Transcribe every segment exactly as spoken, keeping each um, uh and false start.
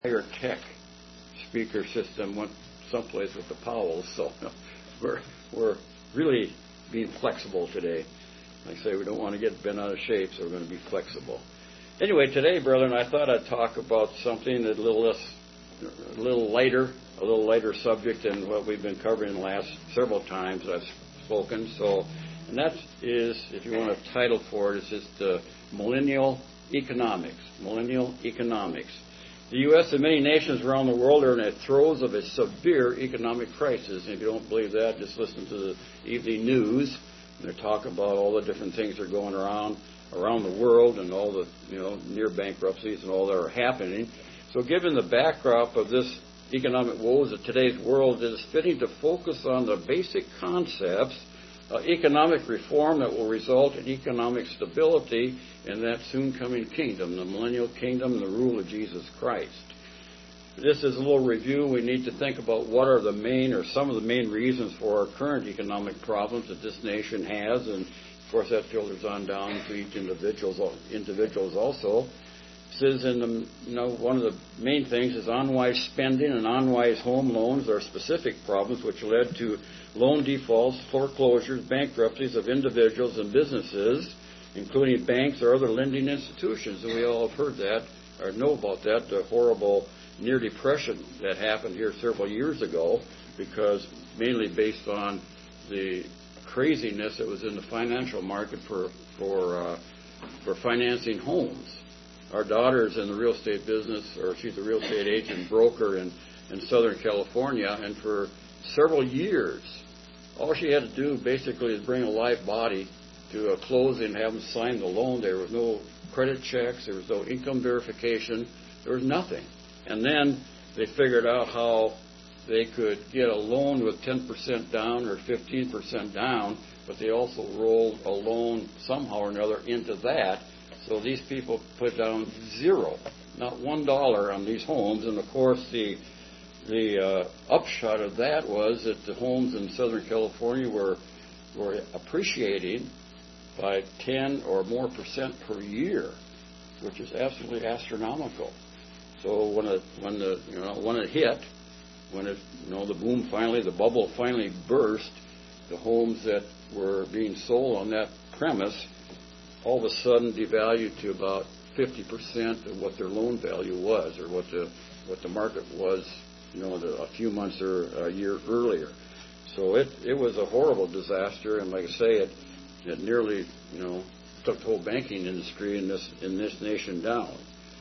entire tech speaker system went someplace with the Powells, so we're we're really being flexible today. Like I say, we don't want to get bent out of shape, so we're going to be flexible. Anyway, today, brethren, I thought I'd talk about something that a little less, a little lighter, a little lighter subject than what we've been covering the last several times I've spoken. So, and that is, if you want a title for it, it's just uh, millennial economics. Millennial economics. The U S and many nations around the world are in the throes of a severe economic crisis. And if you don't believe that, just listen to the evening news. And they talk about all the different things that are going around around the world and all the, you know, near bankruptcies and all that are happening. So given the backdrop of this economic woes of today's world, it is fitting to focus on the basic concepts of economic reform that will result in economic stability in that soon-coming kingdom, the millennial kingdom and the rule of Jesus Christ. This is a little review. We need to think about what are the main or some of the main reasons for our current economic problems that this nation has, and of course that filters on down to each individuals individuals also. It says in the, you know, one of the main things is unwise spending and unwise home loans are specific problems which led to loan defaults, foreclosures, bankruptcies of individuals and businesses, including banks or other lending institutions. And we all have heard that or know about that, the horrible near depression that happened here several years ago, because mainly based on the craziness that was in the financial market for for uh, for financing homes. Our daughter's in the real estate business, or she's a real estate agent broker in, in Southern California, and for several years, all she had to do basically is bring a live body to a closing and have them sign the loan. There was no credit checks, there was no income verification, there was nothing. And then they figured out how they could get a loan with ten percent down or fifteen percent down, but they also rolled a loan somehow or another into that. So these people put down zero, not one dollar on these homes. And of course, the the uh, upshot of that was that the homes in Southern California were were appreciating by ten or more percent per year, which is absolutely astronomical. So when it when the you know when it hit, when it you know the boom finally, the bubble finally burst, the homes that were being sold on that premise all of a sudden devalued to about fifty percent of what their loan value was, or what the what the market was, you know, the, a few months or a year earlier. So it it was a horrible disaster, and like I say, it it nearly you know took the whole banking industry in this in this nation down.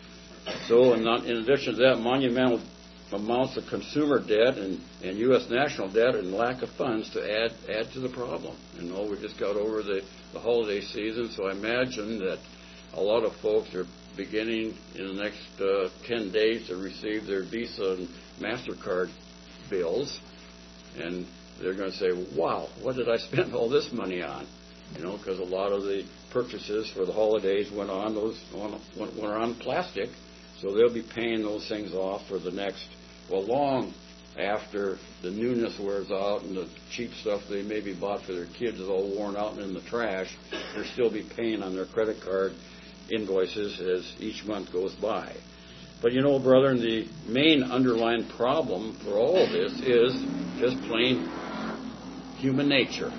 So, in, not, in addition to that, monumental amounts of consumer debt and, and U S national debt and lack of funds to add add to the problem. And you know, we just got over the, the holiday season, so I imagine that a lot of folks are beginning in the next uh, ten days to receive their Visa and MasterCard bills, and they're going to say, wow, what did I spend all this money on? You know, because a lot of the purchases for the holidays went on those went, went on plastic. So they'll be paying those things off for the next, well, long after the newness wears out and the cheap stuff they maybe bought for their kids is all worn out and in the trash. They'll still be paying on their credit card invoices as each month goes by. But you know, brethren, the main underlying problem for all of this is just plain human nature,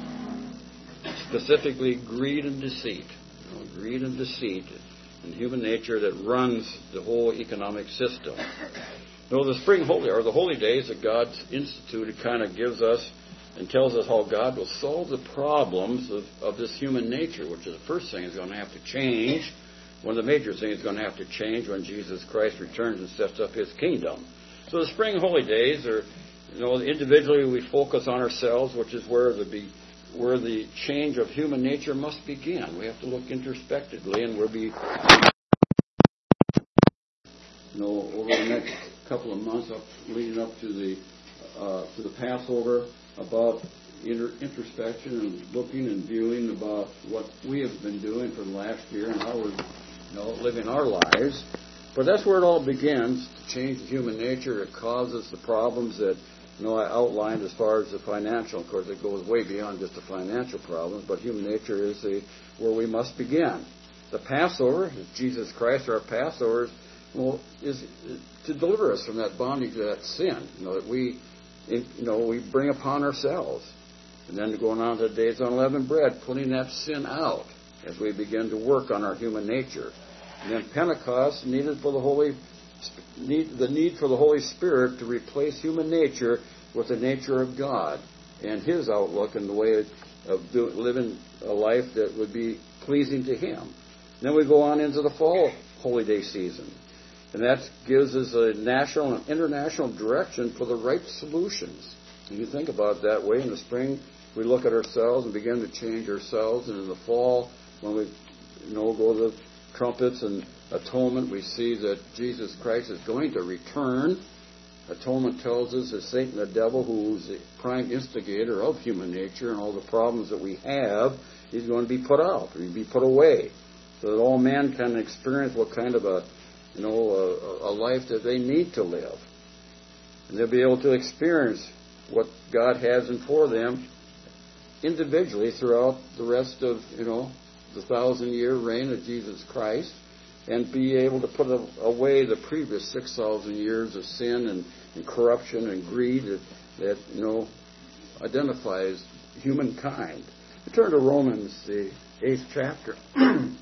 specifically greed and deceit. You know, greed and deceit. And human nature that runs the whole economic system. Now, the spring holy or the holy days that God's instituted kind of gives us and tells us how God will solve the problems of, of this human nature, which is the first thing is going to have to change. One of the major things is going to have to change when Jesus Christ returns and sets up His kingdom. So the spring holy days are, you know, individually we focus on ourselves, which is where the be. where the change of human nature must begin. We have to look introspectively, and we'll be, you know, over the next couple of months, up, leading up to the uh, to the Passover, about inter- introspection and looking and viewing about what we have been doing for the last year and how we're, you know, living our lives. But that's where it all begins, to change the human nature. It causes the problems that You know, I outlined as far as the financial. Of course, it goes way beyond just the financial problems, but human nature is the, where we must begin. The Passover, Jesus Christ, our Passover, well, is to deliver us from that bondage of that sin, you know, that we, you know, we bring upon ourselves. And then going on to days on unleavened bread, putting that sin out as we begin to work on our human nature. And then Pentecost needed for the Holy, need, the need for the Holy Spirit to replace human nature with the nature of God and His outlook and the way of do, living a life that would be pleasing to Him. And then we go on into the fall Holy Day season. And that gives us a national and international direction for the right solutions. If you think about it that way, in the spring we look at ourselves and begin to change ourselves, and in the fall, when we you know go to the trumpets and atonement, we see that Jesus Christ is going to return. Atonement tells us that Satan, the devil, who's the prime instigator of human nature and all the problems that we have, he's going to be put out, he'll be put away, so that all men can experience what kind of a you know a, a life that they need to live, and they'll be able to experience what God has in for them individually throughout the rest of, you know, the thousand-year reign of Jesus Christ, and be able to put away the previous six thousand years of sin and, and corruption and greed that, that, you know, identifies humankind. We turn to Romans, the eighth chapter. And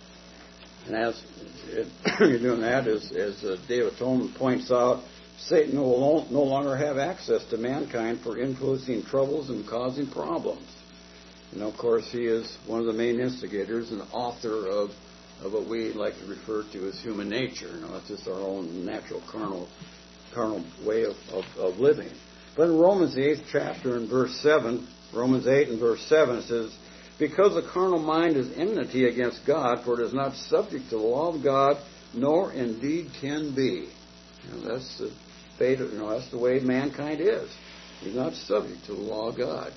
as it, you're doing that, as, as the Day of Atonement points out, Satan will no longer have access to mankind for influencing troubles and causing problems. And of course, he is one of the main instigators and author of, of what we like to refer to as human nature. You know, it's just our own natural carnal, carnal way of, of, of living. But in Romans, the eighth chapter, in verse seven, Romans eight and verse seven, it says, "Because the carnal mind is enmity against God, for it is not subject to the law of God, nor indeed can be." You know, that's the fate of, you know, that's the way mankind is. He's not subject to the law of God.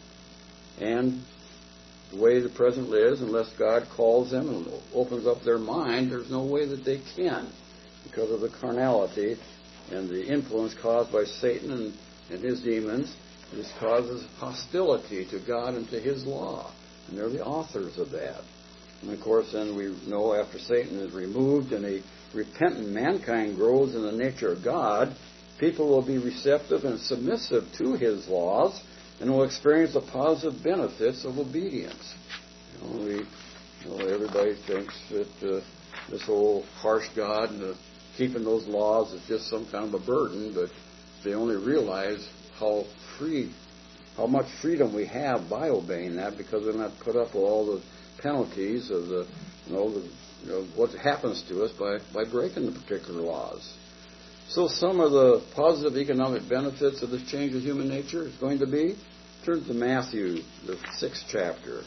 And the way the present is, unless God calls them and opens up their mind, there's no way that they can, because of the carnality and the influence caused by Satan and, and his demons. This causes hostility to God and to His law. And they're the authors of that. And of course, then we know after Satan is removed and a repentant mankind grows in the nature of God, people will be receptive and submissive to His laws and will experience the positive benefits of obedience. You know, we, you know everybody thinks that uh, this whole harsh God and the, keeping those laws is just some kind of a burden, but they only realize how free, how much freedom we have by obeying that, because we're not put up with all the penalties of the, you know, the, you know, what happens to us by, by breaking the particular laws. So some of the positive economic benefits of this change of human nature is going to be, turn to Matthew, the sixth chapter.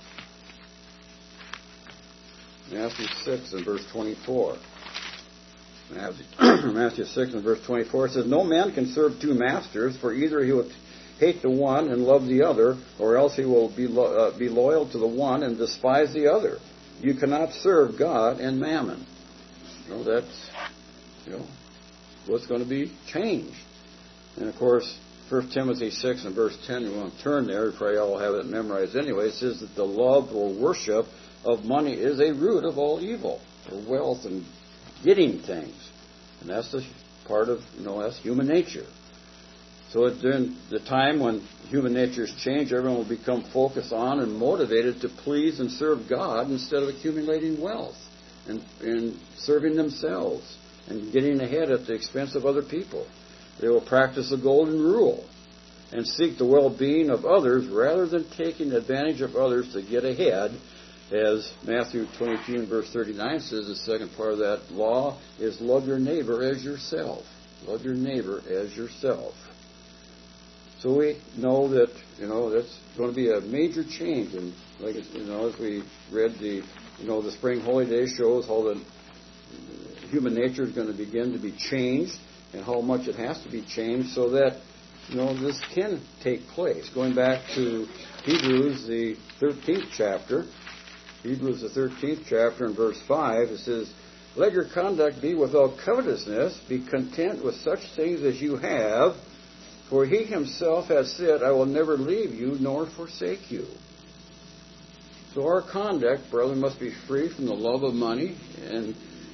Matthew six and verse twenty-four. Matthew, Matthew six and verse twenty-four says, "No man can serve two masters, for either he will hate the one and love the other, or else he will be, lo- uh, be loyal to the one and despise the other. You cannot serve God and mammon." You know, that's, you know, what's going to be changed. And of course, First Timothy six and verse ten, you want to turn there, you probably all have it memorized anyway. It says that the love or worship of money is a root of all evil, or wealth and getting things. And that's the part of, you know, that's human nature. So during the time when human nature is changed, everyone will become focused on and motivated to please and serve God instead of accumulating wealth and, and serving themselves and getting ahead at the expense of other people. They will practice the golden rule and seek the well-being of others rather than taking advantage of others to get ahead. As Matthew twenty-two and verse thirty-nine says, the second part of that law is love your neighbor as yourself. Love your neighbor as yourself. So we know that, you know, that's going to be a major change. And like, you know, as we read the, you know, the spring holy day shows how the human nature is going to begin to be changed and how much it has to be changed so that, you know, this can take place. Going back to Hebrews, the thirteenth chapter, Hebrews, the thirteenth chapter, and verse five, it says, "Let your conduct be without covetousness. Be content with such things as you have. For He Himself has said, I will never leave you nor forsake you." So our conduct, brethren, must be free from the love of money and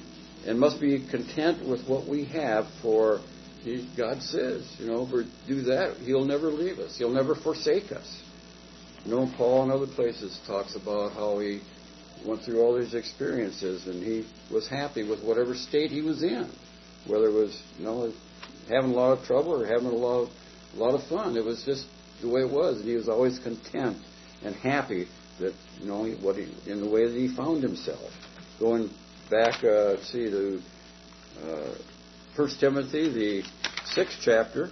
and must be content with what we have, for he, God says, you know, if we do that, He'll never leave us. He'll never forsake us. You know, Paul in other places talks about how he went through all these experiences and he was happy with whatever state he was in, whether it was, you know, having a lot of trouble or having a lot of, a lot of fun. It was just the way it was, and he was always content and happy that, you know, what he, in the way that he found himself. Going back, uh, see, to uh, First Timothy, the sixth chapter.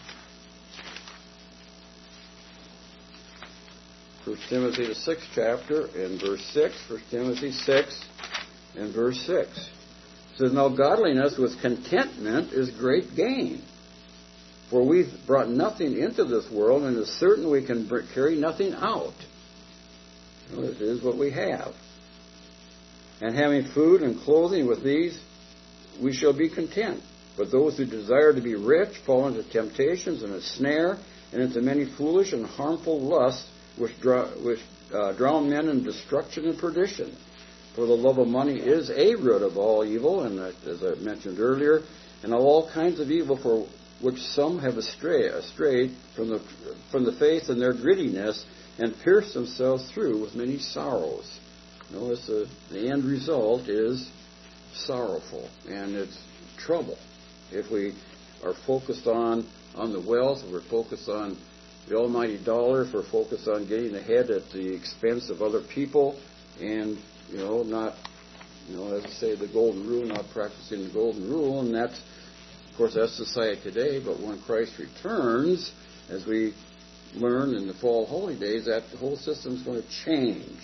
First Timothy, the sixth chapter, and verse six. First Timothy six, and verse six. It says, "Now godliness with contentment is great gain. For we've brought nothing into this world, and it's certain we can carry nothing out." You know, this is what we have. "And having food and clothing, with these we shall be content. But those who desire to be rich fall into temptations and a snare, and into many foolish and harmful lusts, which, draw, which uh, drown men in destruction and perdition. For the love of money is a root of all evil," and uh, as I mentioned earlier, "and of all kinds of evil, for which some have astray, strayed from the from the faith in their greediness, and pierced themselves through with many sorrows." Notice the, the end result is sorrowful, and it's trouble. If we are focused on, on the wealth, if we're focused on the almighty dollar, if we're focused on getting ahead at the expense of other people, and, you know, not, you know, as I say, the golden rule, not practicing the golden rule, and that's, of course, that's society today, but when Christ returns, as we learn in the fall holy days, that the whole system is going to change.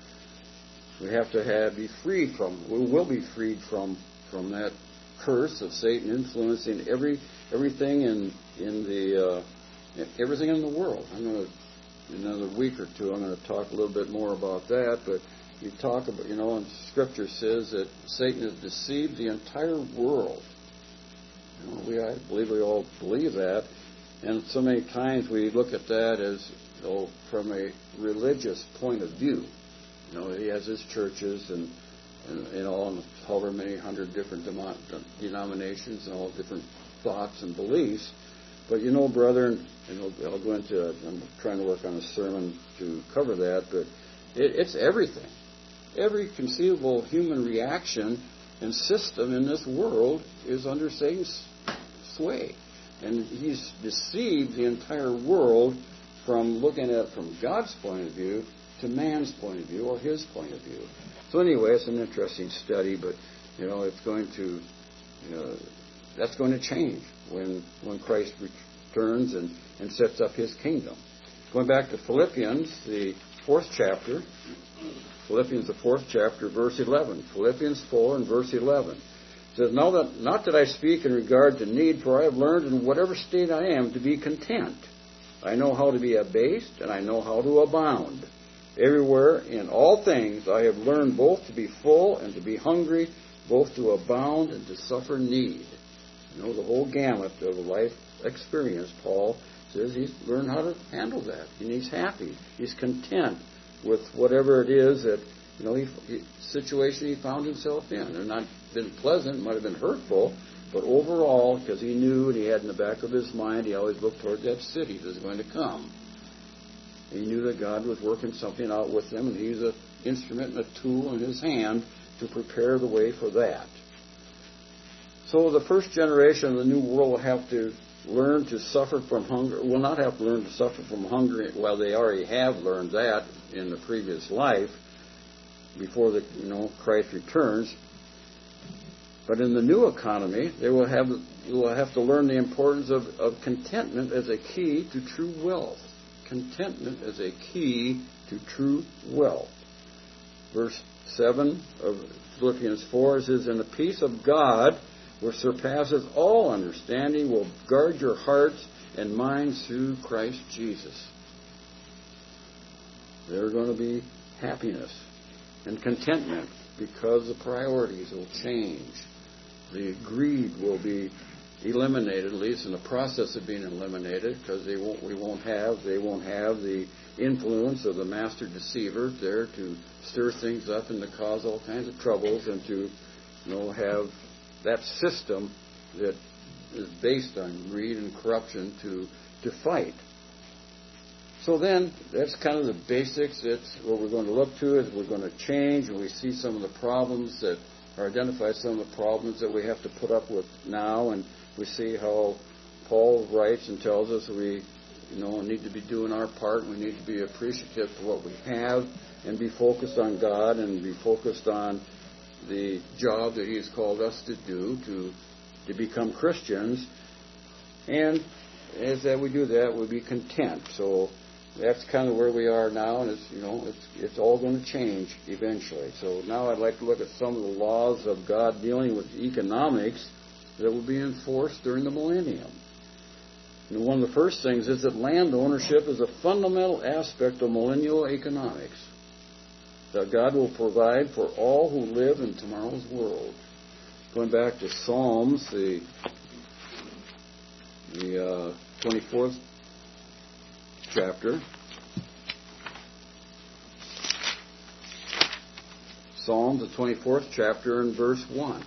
We have to have be freed from, we will be freed from, from that curse of Satan influencing every everything in in the uh, everything in the world. I'm going to, in another week or two, I'm going to talk a little bit more about that. But you talk about, you know, and Scripture says that Satan has deceived the entire world. You know, we, I believe we all believe that, and so many times we look at that as, you know, from a religious point of view. You know, he has his churches and, and, and all, and however many hundred different demo- denominations and all different thoughts and beliefs. But, you know, brethren, and I'll, I'll go into it. I'm trying to work on a sermon to cover that, but it, it's everything. Every conceivable human reaction and system in this world is under Satan's sway. And he's deceived the entire world from looking at it from God's point of view to man's point of view or his point of view. So anyway, it's an interesting study, but, you know, it's going to, you know, that's going to change when when Christ returns and, and sets up his kingdom. Going back to Philippians, the fourth chapter, Philippians, the fourth chapter, verse eleven. Philippians four and verse eleven. It says, "Now that, not that I speak in regard to need, for I have learned in whatever state I am to be content. I know how to be abased, and I know how to abound. Everywhere, in all things, I have learned both to be full and to be hungry, both to abound and to suffer need." You know, the whole gamut of a life experience, Paul says he's learned how to handle that. And he's happy. He's content with whatever it is that, you know, he, he, situation he found himself in. They're not been pleasant, might have been hurtful, but overall, because he knew and he had in the back of his mind, he always looked toward that city that was going to come. He knew that God was working something out with them, and he was an instrument and a tool in his hand to prepare the way for that. So the first generation of the new world will have to learn to suffer from hunger. Will not have to learn to suffer from hunger. Well, they already have learned that in the previous life before the, you know, Christ returns. But in the new economy, they will have they will have to learn the importance of, of contentment as a key to true wealth. Contentment as a key to true wealth. Verse seven of Philippians four says, "And the peace of God, which surpasses all understanding, will guard your hearts and minds through Christ Jesus." There's going to be happiness and contentment because the priorities will change. The greed will be eliminated, at least in the process of being eliminated, because they won't, we won't have, they won't have the influence of the master deceiver there to stir things up and to cause all kinds of troubles and to, you know, have that system that is based on greed and corruption to to fight. So then, that's kind of the basics. It's what we're going to look to is we're going to change, and we see some of the problems that are identified, some of the problems that we have to put up with now, and we see how Paul writes and tells us we, you know, need to be doing our part, and we need to be appreciative for what we have, and be focused on God, and be focused on the job that He's called us to do to to become Christians, and as that we do that, we'll be content. So that's kind of where we are now, and it's, you know, it's it's all going to change eventually. So now I'd like to look at some of the laws of God dealing with economics that will be enforced during the millennium. And one of the first things is that land ownership is a fundamental aspect of millennial economics, that God will provide for all who live in tomorrow's world. Going back to Psalms, the the uh, twenty-fourth chapter. Psalms, the twenty-fourth chapter, and verse one.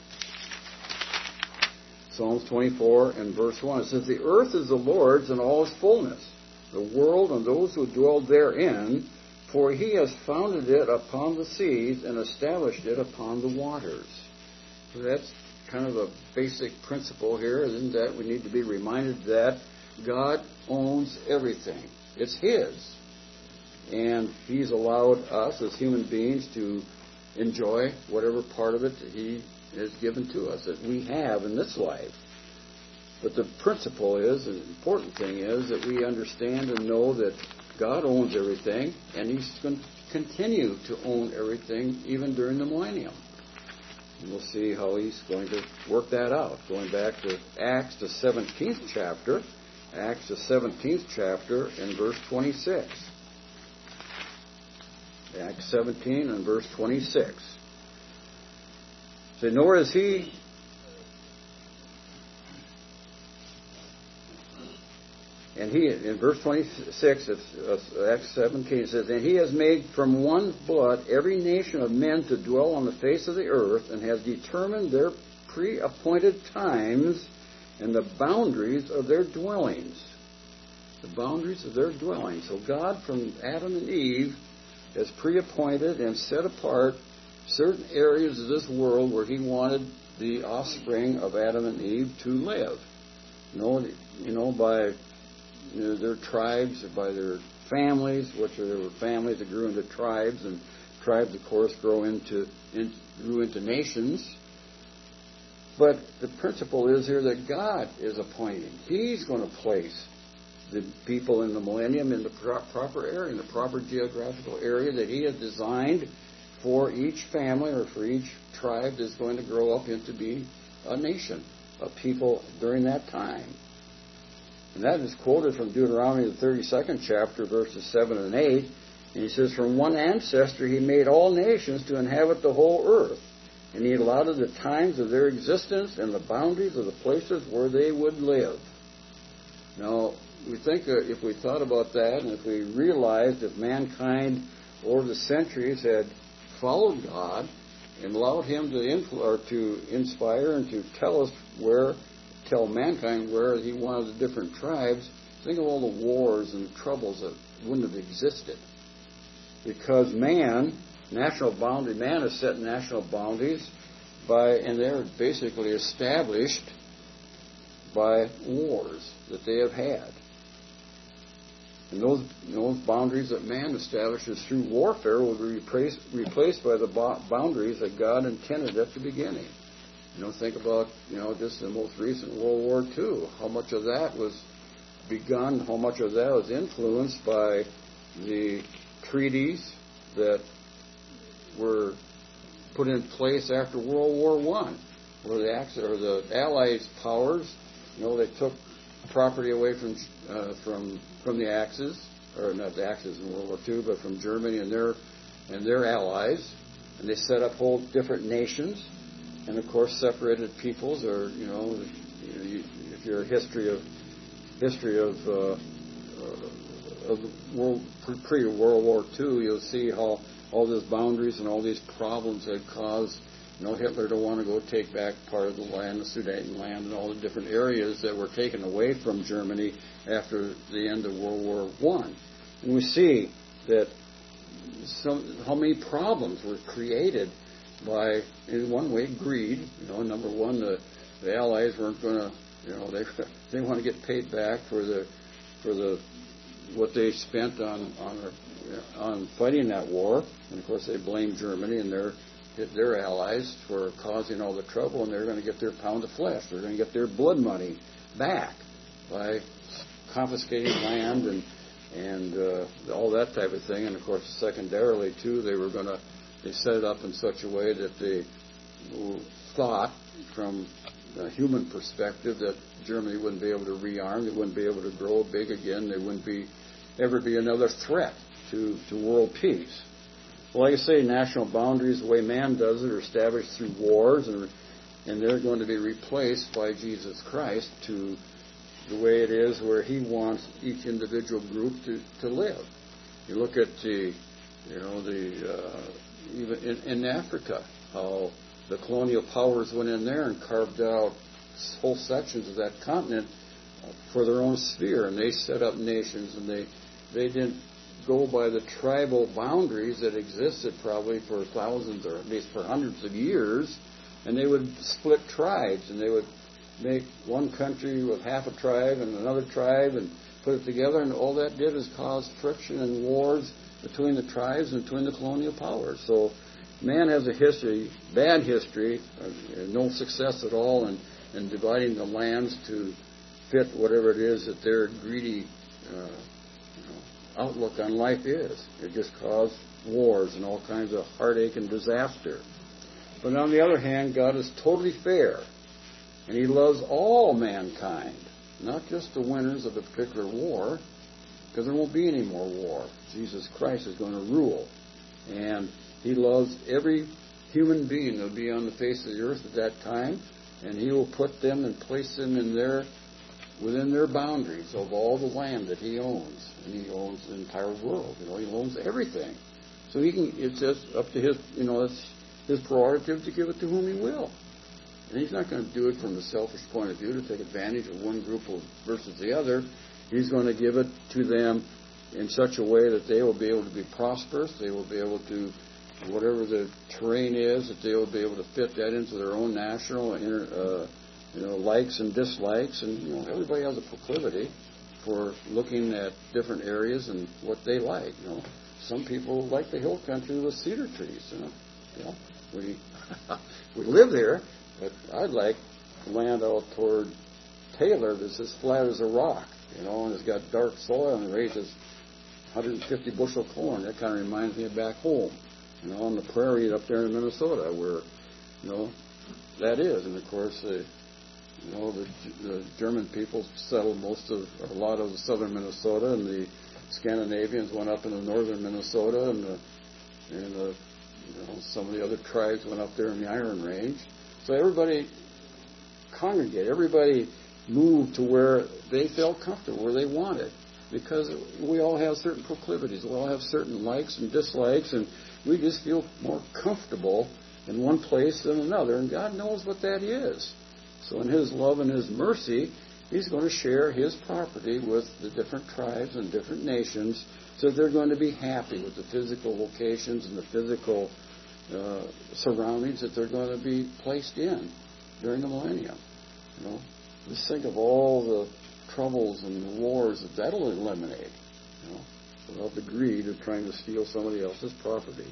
Psalms twenty-four and verse one. It says, "The earth is the Lord's and all its fullness, the world and those who dwell therein, for He has founded it upon the seas and established it upon the waters." So that's kind of a basic principle here, isn't that we need to be reminded that God owns everything. It's His. And He's allowed us as human beings to enjoy whatever part of it that He has given to us, that we have in this life. But the principle is, and the important thing is, that we understand and know that God owns everything, and He's going to continue to own everything even during the millennium. And we'll see how He's going to work that out. Going back to Acts, the seventeenth chapter, Acts, the seventeenth chapter, and verse twenty-six. Acts seventeen and verse twenty-six. So, nor is He And he, in verse twenty-six, it's, uh, Acts seventeen, says, "And He has made from one blood every nation of men to dwell on the face of the earth, and has determined their pre-appointed times and the boundaries of their dwellings." The boundaries of their dwellings. So God, from Adam and Eve, has pre-appointed and set apart certain areas of this world where He wanted the offspring of Adam and Eve to live. You know, you know by... You know, their tribes, or by their families, which are, there were families that grew into tribes, and tribes, of course, grow into in, grew into nations. But the principle is here that God is appointing. He's going to place the people in the millennium in the pro- proper area, in the proper geographical area that He has designed for each family or for each tribe that's going to grow up into be a nation, a people during that time. And that is quoted from Deuteronomy, the thirty-second chapter, verses seven and eight. And he says, "From one ancestor He made all nations to inhabit the whole earth. And He allotted the times of their existence and the boundaries of the places where they would live." Now, we think that if we thought about that, and if we realized that mankind over the centuries had followed God and allowed Him to, influ- or to inspire and to tell us where tell mankind where He wanted the different tribes, think of all the wars and troubles that wouldn't have existed. Because man, national boundary, man has set national boundaries by, and they're basically established by wars that they have had. And those, those boundaries that man establishes through warfare will be replaced, replaced by the boundaries that God intended at the beginning. You know, think about, you know, just the most recent World War Two. How much of that was begun, how much of that was influenced by the treaties that were put in place after World War One, where the Ax- or the Allied powers, you know, they took property away from uh, from from the Axis, or not the Axis in World War Two, but from Germany and their and their allies, and they set up whole different nations. And of course, separated peoples, or you know, you know you, if you're a history of history of uh, uh, of world pre World War Two, you'll see how all these boundaries and all these problems had caused You know, Hitler don't want to go take back part of the land, the Sudan land, and all the different areas that were taken away from Germany after the end of World War One. And we see that some, how many problems were created by, in one way, greed. You know, number one, the, the Allies weren't going to, you know, they they want to get paid back for the for the what they spent on on on fighting that war, and of course they blamed Germany and their their allies for causing all the trouble, and they're going to get their pound of flesh. They're going to get their blood money back by confiscating land and and uh, all that type of thing. And of course, secondarily too, they were going to they set it up in such a way that they thought, from a human perspective, that Germany wouldn't be able to rearm, they wouldn't be able to grow big again, they wouldn't be ever be another threat to, to world peace. Well, like I say, national boundaries, the way man does it, are established through wars, and and they're going to be replaced by Jesus Christ to the way it is where He wants each individual group to, to live. You look at the, you know, the uh, even in, in Africa, how the colonial powers went in there and carved out whole sections of that continent for their own sphere, and they set up nations, and they they didn't go by the tribal boundaries that existed probably for thousands or at least for hundreds of years, and they would split tribes, and they would make one country with half a tribe and another tribe and put it together, and all that did is cause friction and wars between the tribes and between the colonial powers. So man has a history, bad history, uh, no success at all in, in dividing the lands to fit whatever it is that their greedy uh, you know, outlook on life is. It just caused wars and all kinds of heartache and disaster. But on the other hand, God is totally fair, and He loves all mankind, not just the winners of a particular war, because there won't be any more war. Jesus Christ is going to rule, and He loves every human being that will be on the face of the earth at that time, and He will put them and place them in their, within their boundaries of all the land that He owns. And He owns the entire world. You know, He owns everything. So He can. It's just up to His. You know, it's His prerogative to give it to whom He will. And He's not going to do it from a selfish point of view to take advantage of one group versus the other. He's going to give it to them in such a way that they will be able to be prosperous. They will be able to, whatever the terrain is, that they will be able to fit that into their own national, uh, you know, likes and dislikes. And you know, everybody has a proclivity for looking at different areas and what they like. You know, some people like the hill country with cedar trees. You know, you know, we we live there, but I'd like land out toward Taylor that's as flat as a rock. You know, and it's got dark soil and it raises one hundred fifty bushel corn. That kind of reminds me of back home. You know, on the prairie up there in Minnesota, where, you know, that is. And of course, uh, you know, the, the German people settled most of, or a lot of the southern Minnesota, and the Scandinavians went up into northern Minnesota, and the, and the, you know, some of the other tribes went up there in the Iron Range. So everybody congregated. Everybody moved to where they felt comfortable, where they wanted, because we all have certain proclivities. We all have certain likes and dislikes, and we just feel more comfortable in one place than another, and God knows what that is. So in His love and His mercy, He's going to share His property with the different tribes and different nations, so that they're going to be happy with the physical locations and the physical uh, surroundings that they're going to be placed in during the millennium. You know, just think of all the troubles and the wars that that'll eliminate. You know, without the greed of trying to steal somebody else's property.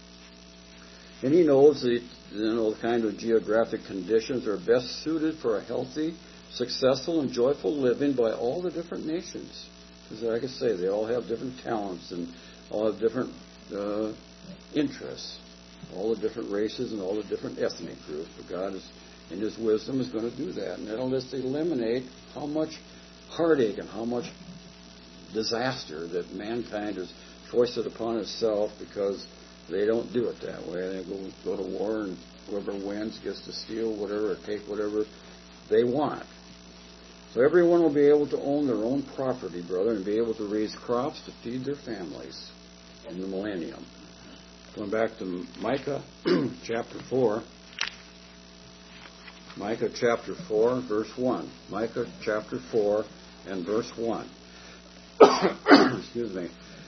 And He knows that, you know, the kind of geographic conditions are best suited for a healthy, successful, and joyful living by all the different nations. Because, like I say, they all have different talents and all have different uh, interests, all the different races and all the different ethnic groups. But God, is, in His wisdom, is going to do that. And that'll just eliminate how much heartache and how much disaster that mankind has foisted upon itself because they don't do it that way. They go, go to war, and whoever wins gets to steal whatever or take whatever they want. So everyone will be able to own their own property, brother, and be able to raise crops to feed their families in the millennium. Going back to Micah chapter four, Micah chapter four, verse one. Micah chapter four and verse one. Excuse me.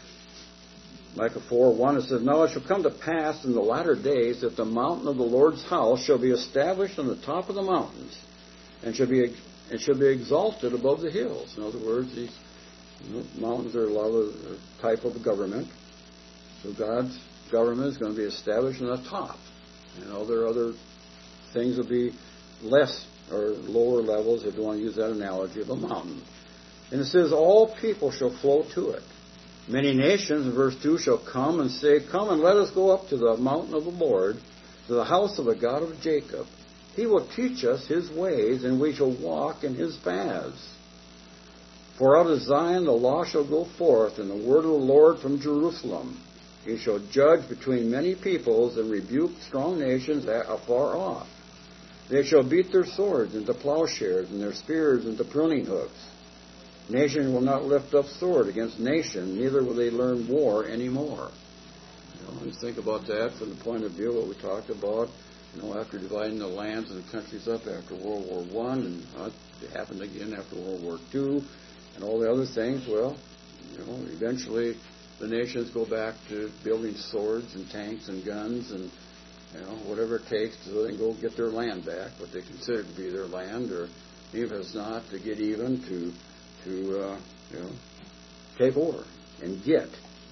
Micah four, one, it says, Now it shall come to pass in the latter days that the mountain of the Lord's house shall be established on the top of the mountains, and shall be and shall be exalted above the hills. In other words, these you know, mountains are a lot of a type of government. So God's government is going to be established on the top. You know, there are other things will be less or lower levels, if you want to use that analogy, of a mountain. And it says, all people shall flow to it. Many nations, in verse two, shall come and say, Come and let us go up to the mountain of the Lord, to the house of the God of Jacob. He will teach us his ways, and we shall walk in his paths. For out of Zion the law shall go forth, and the word of the Lord from Jerusalem. He shall judge between many peoples, and rebuke strong nations afar off. They shall beat their swords into plowshares, and their spears into pruning hooks. Nation will not lift up sword against nation, neither will they learn war anymore. You know, and think about that from the point of view of what we talked about, you know, after dividing the lands and the countries up after World War One, and uh, it happened again after World War Two, and all the other things. Well, you know, eventually the nations go back to building swords and tanks and guns and, you know, whatever it takes so they can go get their land back, what they consider to be their land, or even if it's not, to get even, to to, uh, you know, take over and get.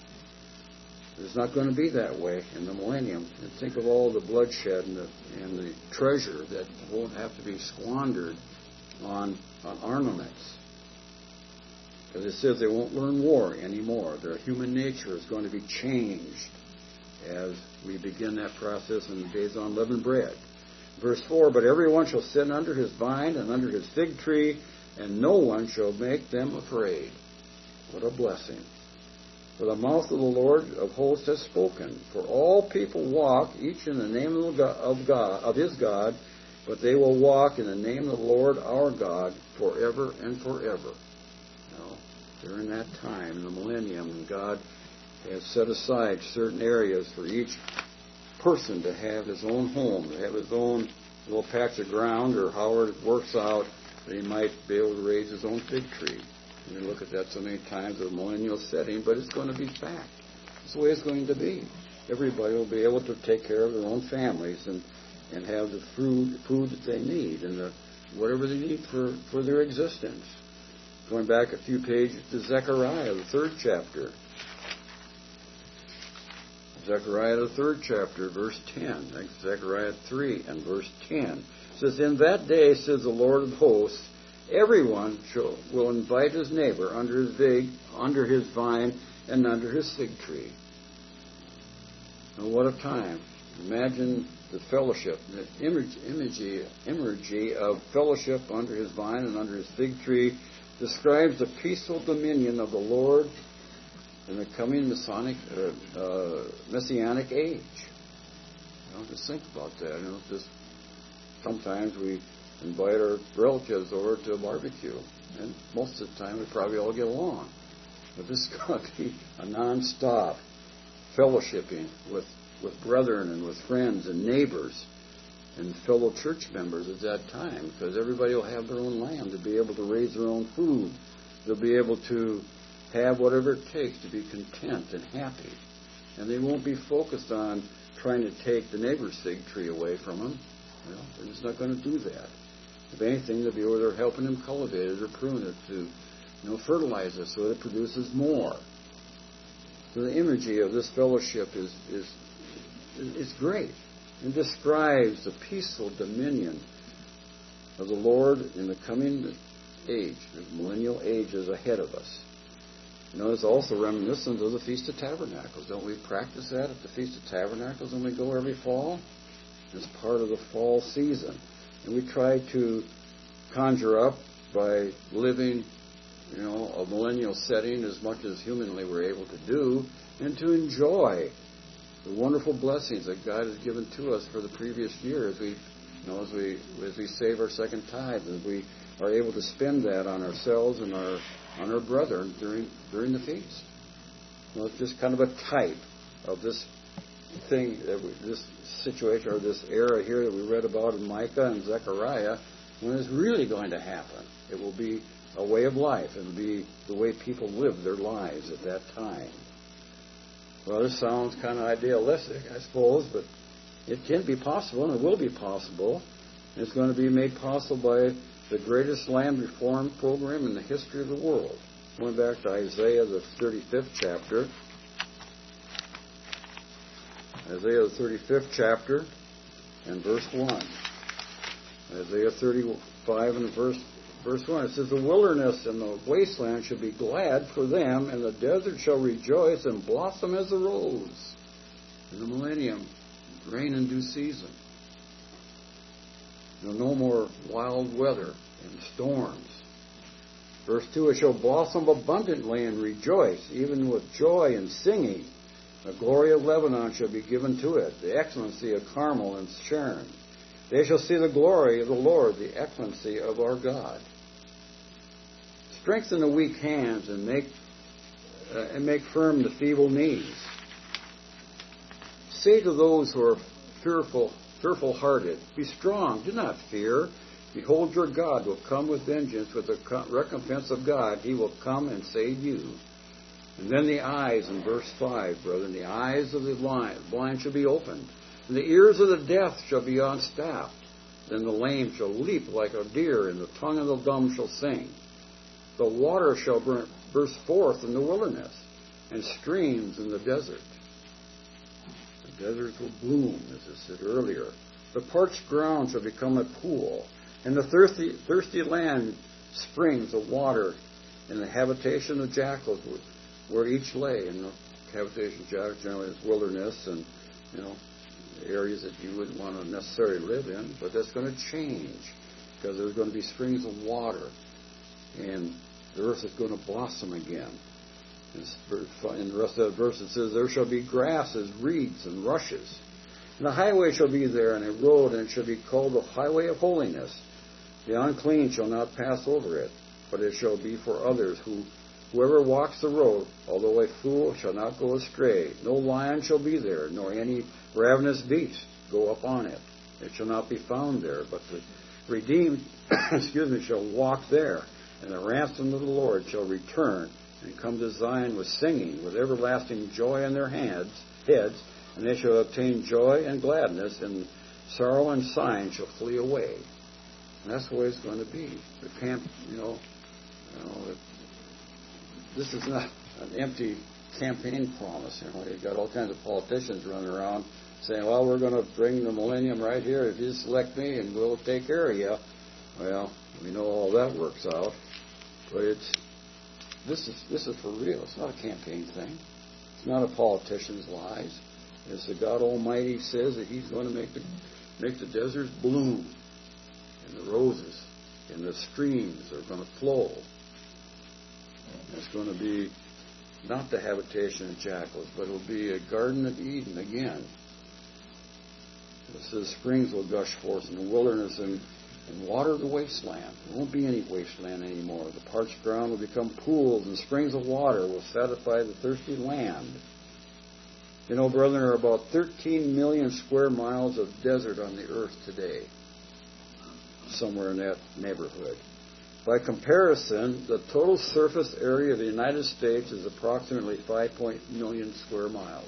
It's not going to be that way in the millennium. And think of all the bloodshed and the, and the treasure that won't have to be squandered on, on armaments. Because it says they won't learn war anymore. Their human nature is going to be changed as we begin that process in the days of unleavened bread. Verse four, But everyone shall sit under his vine and under his fig tree, and no one shall make them afraid. What a blessing. For the mouth of the Lord of hosts has spoken. For all people walk, each in the name of God, of God, of his God, but they will walk in the name of the Lord our God forever and forever. Now, during that time, in the millennium, God has set aside certain areas for each person to have his own home, to have his own little patch of ground, or however it works out, that he might be able to raise his own fig tree. And we look at that so many times in the millennial setting, but it's going to be fact. It's the way it's going to be. Everybody will be able to take care of their own families and, and have the food, food that they need and the, whatever they need for, for their existence. Going back a few pages to Zechariah, the third chapter. Zechariah, the third chapter, verse ten. Zechariah three and verse ten. It says, In that day, says the Lord of hosts, everyone shall, will invite his neighbor under his vig, under his vine, and under his fig tree. And what a time. Imagine the fellowship, the image, imagery, imagery of fellowship under his vine and under his fig tree describes the peaceful dominion of the Lord in the coming Masonic, uh, uh, Messianic age. You know, just think about that. You know, just sometimes we invite our relatives over to a barbecue, and most of the time we probably all get along. But this is going to be a non-stop fellowshipping with, with brethren and with friends and neighbors and fellow church members at that time, because everybody will have their own land to be able to raise their own food. They'll be able to have whatever it takes to be content and happy. And they won't be focused on trying to take the neighbor's fig tree away from them. You know, they're just not going to do that. If anything, they'll be over there helping them cultivate it or prune it to, you know, fertilize it so that it produces more. So the imagery of this fellowship is is is great. It describes the peaceful dominion of the Lord in the coming age. The millennial age is ahead of us. You know, it's also reminiscent of the Feast of Tabernacles. Don't we practice that at the Feast of Tabernacles when we go every fall? It's part of the fall season. And we try to conjure up by living, you know, a millennial setting as much as humanly we're able to do, and to enjoy the wonderful blessings that God has given to us for the previous year as we, you know, as we as we save our second tithe, and we are able to spend that on ourselves and our on our brethren during during the feast. Well, it's just kind of a type of this thing, that we, this situation or this era here that we read about in Micah and Zechariah, when it's really going to happen. It will be a way of life. It will be the way people live their lives at that time. Well, this sounds kind of idealistic, I suppose, but it can be possible, and it will be possible. It's going to be made possible by the greatest land reform program in the history of the world. Going back to Isaiah, the thirty-fifth chapter. Isaiah, the thirty-fifth chapter, and verse one. Isaiah thirty-five and verse verse one. It says, the wilderness and the wasteland shall be glad for them, and the desert shall rejoice and blossom as a rose. In the millennium, rain in due season. No, no more wild weather and storms. Verse two, it shall blossom abundantly and rejoice, even with joy and singing. The glory of Lebanon shall be given to it, the excellency of Carmel and Sharon. They shall see the glory of the Lord, the excellency of our God. Strengthen the weak hands and make uh, and make firm the feeble knees. Say to those who are fearful, fearful-hearted, be strong, do not fear. Behold, your God will come with vengeance, with the recompense of God. He will come and save you. And then the eyes, in verse five, brethren, the eyes of the blind shall be opened, and the ears of the deaf shall be unstopped. Then the lame shall leap like a deer, and the tongue of the dumb shall sing. The water shall burst forth in the wilderness, and streams in the desert. The desert will bloom, as I said earlier. The parched ground shall become a pool, and the thirsty, thirsty land springs of water, and the habitation of jackals where each lay. And the habitation of jackals generally is wilderness, and you know areas that you wouldn't want to necessarily live in. But that's going to change, because there's going to be springs of water, and the earth is going to blossom again. In the rest of the verse it says, there shall be grasses, reeds, and rushes. And the highway shall be there, and a road, and it shall be called the highway of holiness. The unclean shall not pass over it, but it shall be for others. Who, whoever walks the road, although a fool, shall not go astray. No lion shall be there, nor any ravenous beast go up on it. It shall not be found there, but the redeemed, excuse me, shall walk there. And the ransom of the Lord shall return and come to Zion with singing, with everlasting joy in their hands, heads, and they shall obtain joy and gladness, and sorrow and sighing shall flee away. And that's the way it's going to be. The camp, you know, you know, this is not an empty campaign promise. You know, you've got all kinds of politicians running around saying, "Well, we're going to bring the millennium right here if you select me, and we'll take care of you." Well, we know all that works out, but it's this is this is for real. It's not a campaign thing. It's not a politician's lies. It's the God Almighty says that He's going to make the make the deserts bloom, and the roses and the streams are going to flow. It's going to be not the habitation of jackals, but it will be a Garden of Eden again. It says springs will gush forth in the wilderness and, and water the wasteland. There won't be any wasteland anymore. The parched ground will become pools, and springs of water will satisfy the thirsty land. You know, brethren, there are about thirteen million square miles of desert on the earth today, somewhere in that neighborhood. By comparison, the total surface area of the United States is approximately five million square miles.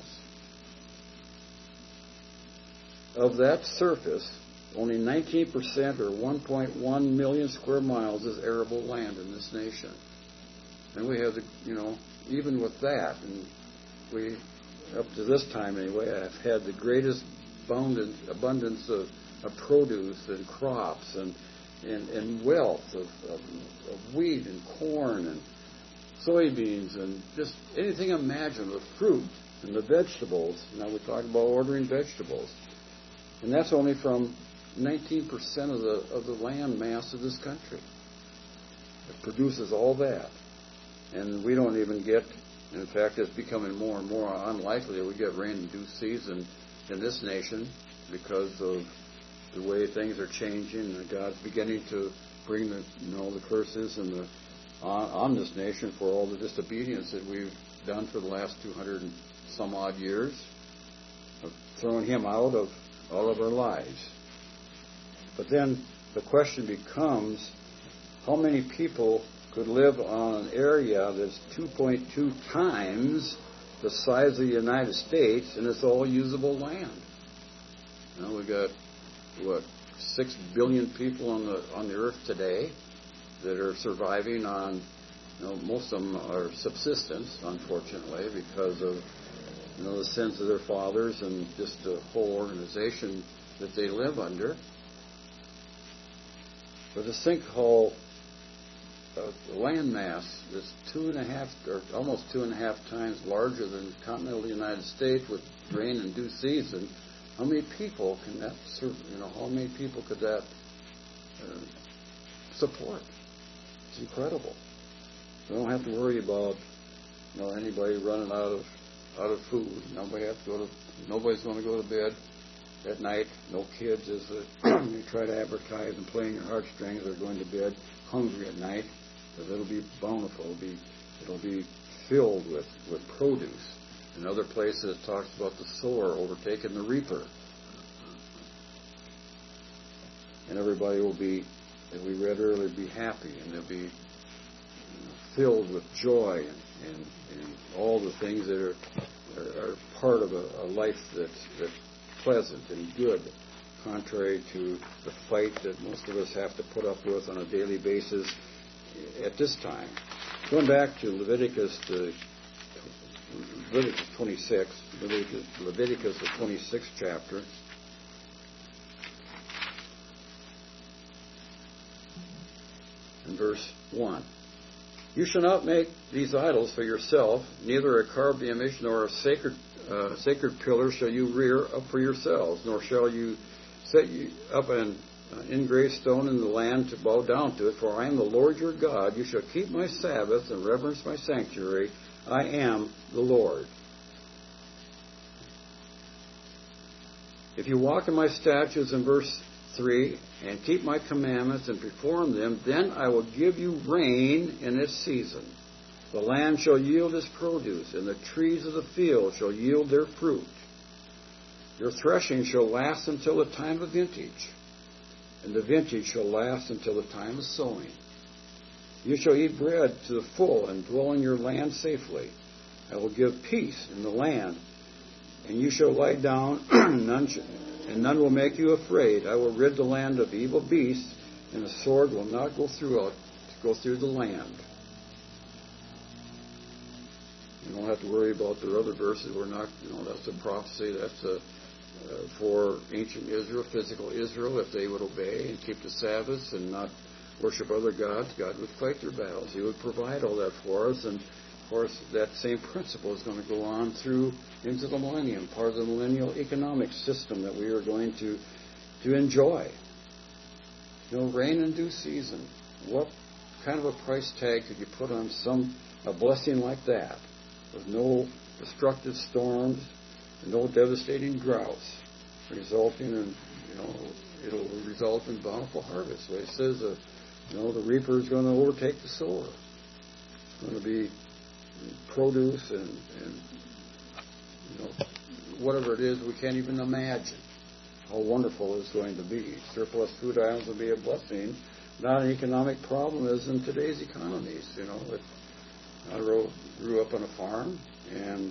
Of that surface, only nineteen percent, or one point one million square miles, is arable land in this nation. And we have, the, you know, even with that, and we, up to this time anyway, have had the greatest abundance, abundance of, of produce and crops and and, and wealth of, of, of wheat and corn and soybeans and just anything imaginable, the fruit and the vegetables. Now we talk about ordering vegetables. And that's only from nineteen percent of the of the land mass of this country. It produces all that. And we don't even get, in fact, it's becoming more and more unlikely that we get rain in due season in this nation because of the way things are changing, and God's beginning to bring the, you know, the curses and the on, on this nation for all the disobedience that we've done for the last two hundred and some odd years of thrown him out of all of our lives. But then the question becomes, how many people could live on an area that's two point two times the size of the United States, and it's all usable land? You know, we got, what, six billion people on the on the earth today that are surviving on, you know, most of them are subsistence, unfortunately, because of, you know, the sins of their fathers and just the whole organization that they live under. But the sinkhole uh, landmass is two and a half, or almost two and a half times larger than the continental United States with rain and due season. How many people can that serve? You know, how many people could that uh, support? It's incredible. We don't have to worry about, you know, anybody running out of out of food. Nobody has to go to. Nobody's going to go to bed at night. No kids, as they try to advertise and playing your heartstrings, are going to bed hungry at night. Because it'll be bountiful. It'll be it'll be filled with with produce. In other places, it talks about the sower overtaking the reaper. And everybody will be, as we read earlier, be happy, and they'll be, you know, filled with joy and, and, and all the things that are, are, are part of a, a life that's, that's pleasant and good, contrary to the fight that most of us have to put up with on a daily basis at this time. Going back to Leviticus, the Leviticus twenty-six, Leviticus, Leviticus the twenty-sixth chapter. In verse one. You shall not make these idols for yourself, neither a carved image nor a sacred uh, sacred pillar shall you rear up for yourselves, nor shall you set you up an uh, engraved stone in the land to bow down to it, for I am the Lord your God. You shall keep my Sabbath and reverence my sanctuary. I am the Lord. If you walk in my statutes, in verse three, and keep my commandments and perform them, then I will give you rain in its season. The land shall yield its produce, and the trees of the field shall yield their fruit. Your threshing shall last until the time of vintage, and the vintage shall last until the time of sowing. You shall eat bread to the full and dwell in your land safely. I will give peace in the land, and you shall lie down, none shall, and none will make you afraid. I will rid the land of evil beasts, and the sword will not go through it, go through the land. You don't have to worry about the other verses. We're not, you know, that's a prophecy. That's a, uh, for ancient Israel, physical Israel, if they would obey and keep the Sabbaths and not worship other gods, God would fight their battles. He would provide all that for us, and of course that same principle is going to go on through into the millennium, part of the millennial economic system that we are going to to enjoy. You know, rain in due season. What kind of a price tag could you put on some a blessing like that, with no destructive storms and no devastating droughts, resulting in, you know, it'll result in bountiful harvest. So it says, uh, you know, the reaper is going to overtake the sower. It's going to be produce and, and, you know, whatever it is, we can't even imagine how wonderful it's going to be. Surplus food items will be a blessing, not an economic problem as in today's economies. You know, it, I grew up on a farm, and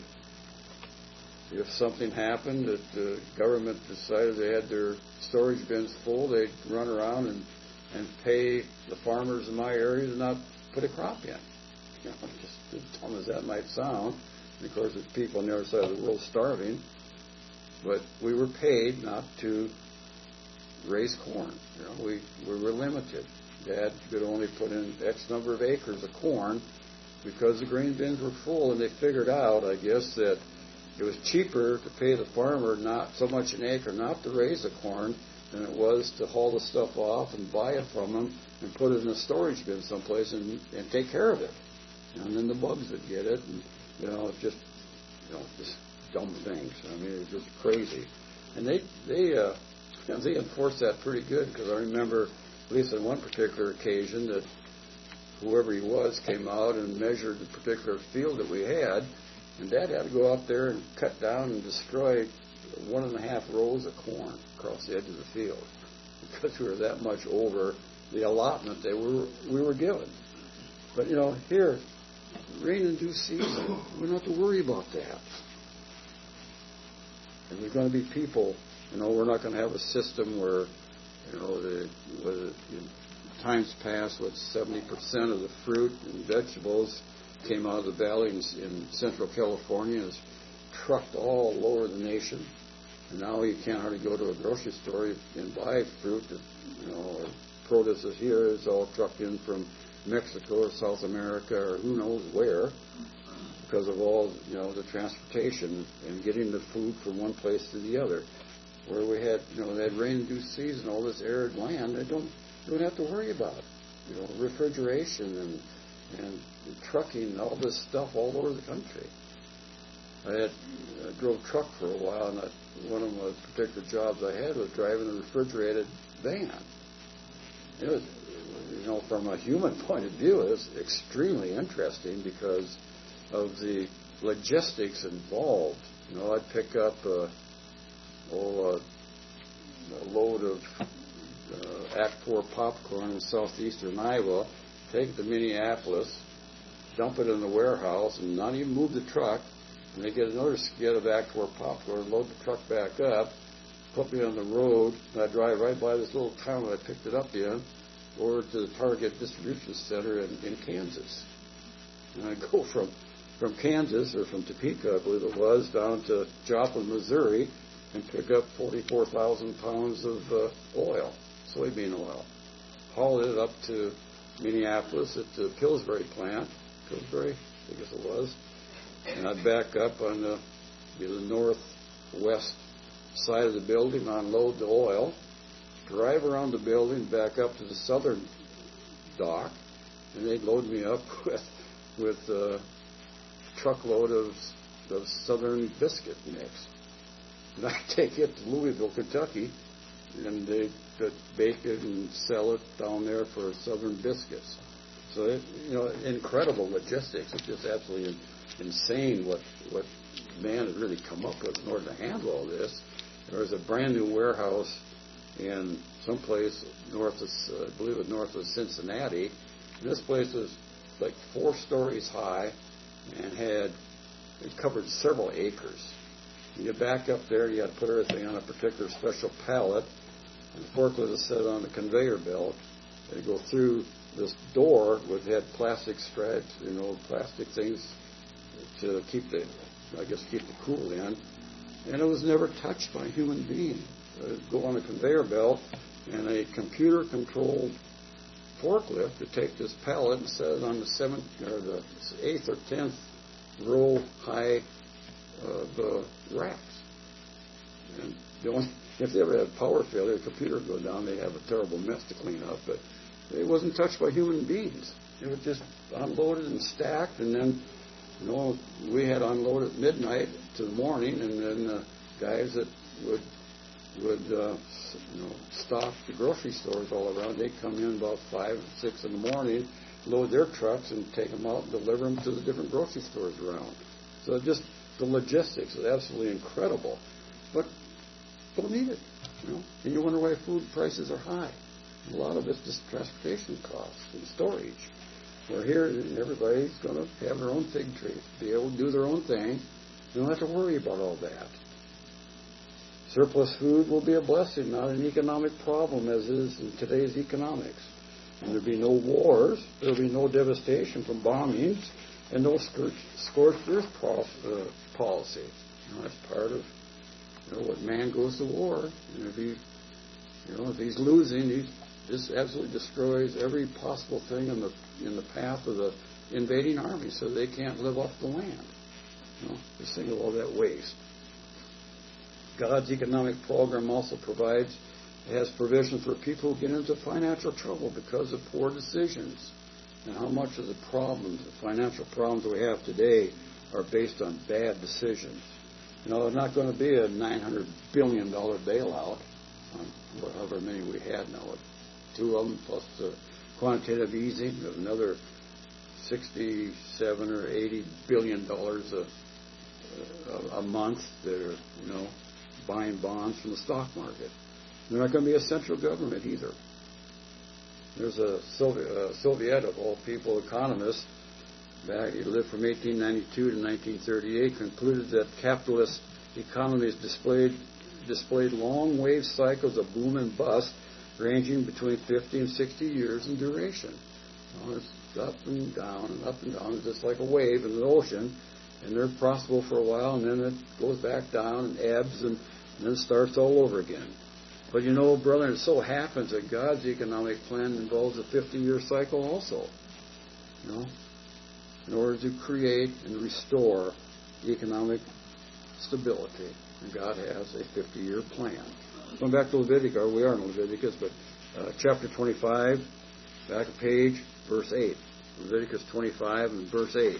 if something happened that the government decided they had their storage bins full, they'd run around and, and pay the farmers in my area to not put a crop in. You know, just as dumb as that might sound. And of course, there's people on the other side of the world starving. But we were paid not to raise corn. You know, we, we were limited. Dad could only put in X number of acres of corn because the grain bins were full, and they figured out, I guess, that it was cheaper to pay the farmer not so much an acre not to raise the corn than it was to haul the stuff off and buy it from them and put it in a storage bin someplace and, and take care of it. And then the bugs would get it, and, you know, it's just, you know, just dumb things. I mean, it's just crazy. And they they uh, they enforced that pretty good, because I remember, at least on one particular occasion, that whoever he was came out and measured the particular field that we had, and Dad had to go out there and cut down and destroy one and a half rows of corn across the edge of the field because we were that much over the allotment they were we were given. But you know, here, rain in due season, we don't have to worry about that. And there's going to be people, you know, we're not going to have a system where, you know, the, whether in times past, what seventy percent of the fruit and vegetables came out of the valley in, in central California and is trucked all over the nation. And now you can't hardly go to a grocery store and buy fruit that, you know, or produce is here is all trucked in from Mexico or South America or who knows where because of all, you know, the transportation and getting the food from one place to the other. Where we had, you know, they had rain in due season, all this arid land, they don't, they don't have to worry about it. You know, refrigeration and and trucking and all this stuff all over the country. I had I drove truck for a while, and I, one of the particular jobs I had was driving a refrigerated van. It was, you know, from a human point of view, it was extremely interesting because of the logistics involved. You know, I'd pick up a, oh, a, a load of uh, Act four popcorn in southeastern Iowa, take it to Minneapolis, dump it in the warehouse, and not even move the truck. And they get another skid of Act four popcorn, load the truck back up, put me on the road, and I drive right by this little town that I picked it up in, over to the Target distribution center in, in Kansas. And I go from, from Kansas, or from Topeka, I believe it was, down to Joplin, Missouri, and pick up forty-four thousand pounds of uh, oil, soybean oil. Hauled it up to Minneapolis at the Pillsbury plant, Pillsbury, I guess it was, and I'd back up on the, the northwest side of the building, unload the oil, drive around the building, back up to the southern dock, and they'd load me up with with a truckload of, of southern biscuit mix. And I'd take it to Louisville, Kentucky, and they'd bake it and sell it down there for southern biscuits. So, it, you know, incredible logistics. It's just absolutely insane what what man has really come up with in order to handle all this. There was a brand new warehouse in someplace north of, uh, I believe it was north of Cincinnati. And this place was like four stories high and had, it covered several acres. And you back up there, you had to put everything on a particular special pallet, and the forklift was set on the conveyor belt. They go through this door which had plastic stripes, you know, plastic things to keep the, I guess, keep the cool in. And it was never touched by a human being. It would go on a conveyor belt, and a computer-controlled forklift would take this pallet and set it on the seventh or the eighth or tenth row high of uh, racks. And the only, if they ever had power failure, the computer would go down, they'd have a terrible mess to clean up. But it wasn't touched by human beings. It was just unloaded and stacked, and then, you know, we had unloaded at midnight to the morning, and then the guys that would would uh, you know, stock the grocery stores all around, they'd come in about five, six in the morning, load their trucks, and take them out and deliver them to the different grocery stores around. So just the logistics is absolutely incredible, but don't need it. You know, and you wonder why food prices are high. A lot of it's just transportation costs and storage. We're here, and everybody's going to have their own fig tree, be able to do their own thing. You don't have to worry about all that. Surplus food will be a blessing, not an economic problem as is in today's economics. And there'll be no wars, there'll be no devastation from bombings, and no scorched earth uh, policy. You know, that's part of, you know, what man goes to war. And if he, you know, if he's losing, he just absolutely destroys every possible thing in the in the path of the invading army, so they can't live off the land. You know, just think of all that waste. God's economic program also provides, has provision for people who get into financial trouble because of poor decisions. And how much of the problems, the financial problems we have today, are based on bad decisions. You know, there's not going to be a nine hundred billion dollars bailout on however many we had now. Two of them plus the quantitative easing of another sixty-seven or eighty billion dollars a, a, a month that are, you know, buying bonds from the stock market. They're not going to be a central government either. There's a Soviet, uh, Soviet of all people, economist, back, he lived from eighteen ninety-two to nineteen thirty-eight, concluded that capitalist economies displayed displayed long wave cycles of boom and bust, ranging between fifty and sixty years in duration. You know, it's up and down and up and down, just like a wave in the ocean, and they're prosperous for a while, and then it goes back down and ebbs, and, and then starts all over again. But you know, brother, it so happens that God's economic plan involves a fifty-year cycle also. You know, in order to create and restore economic stability. And God has a fifty-year plan. Going back to Leviticus, we are in Leviticus, but uh, chapter twenty-five, back a page, verse eight. Leviticus twenty-five and verse eight.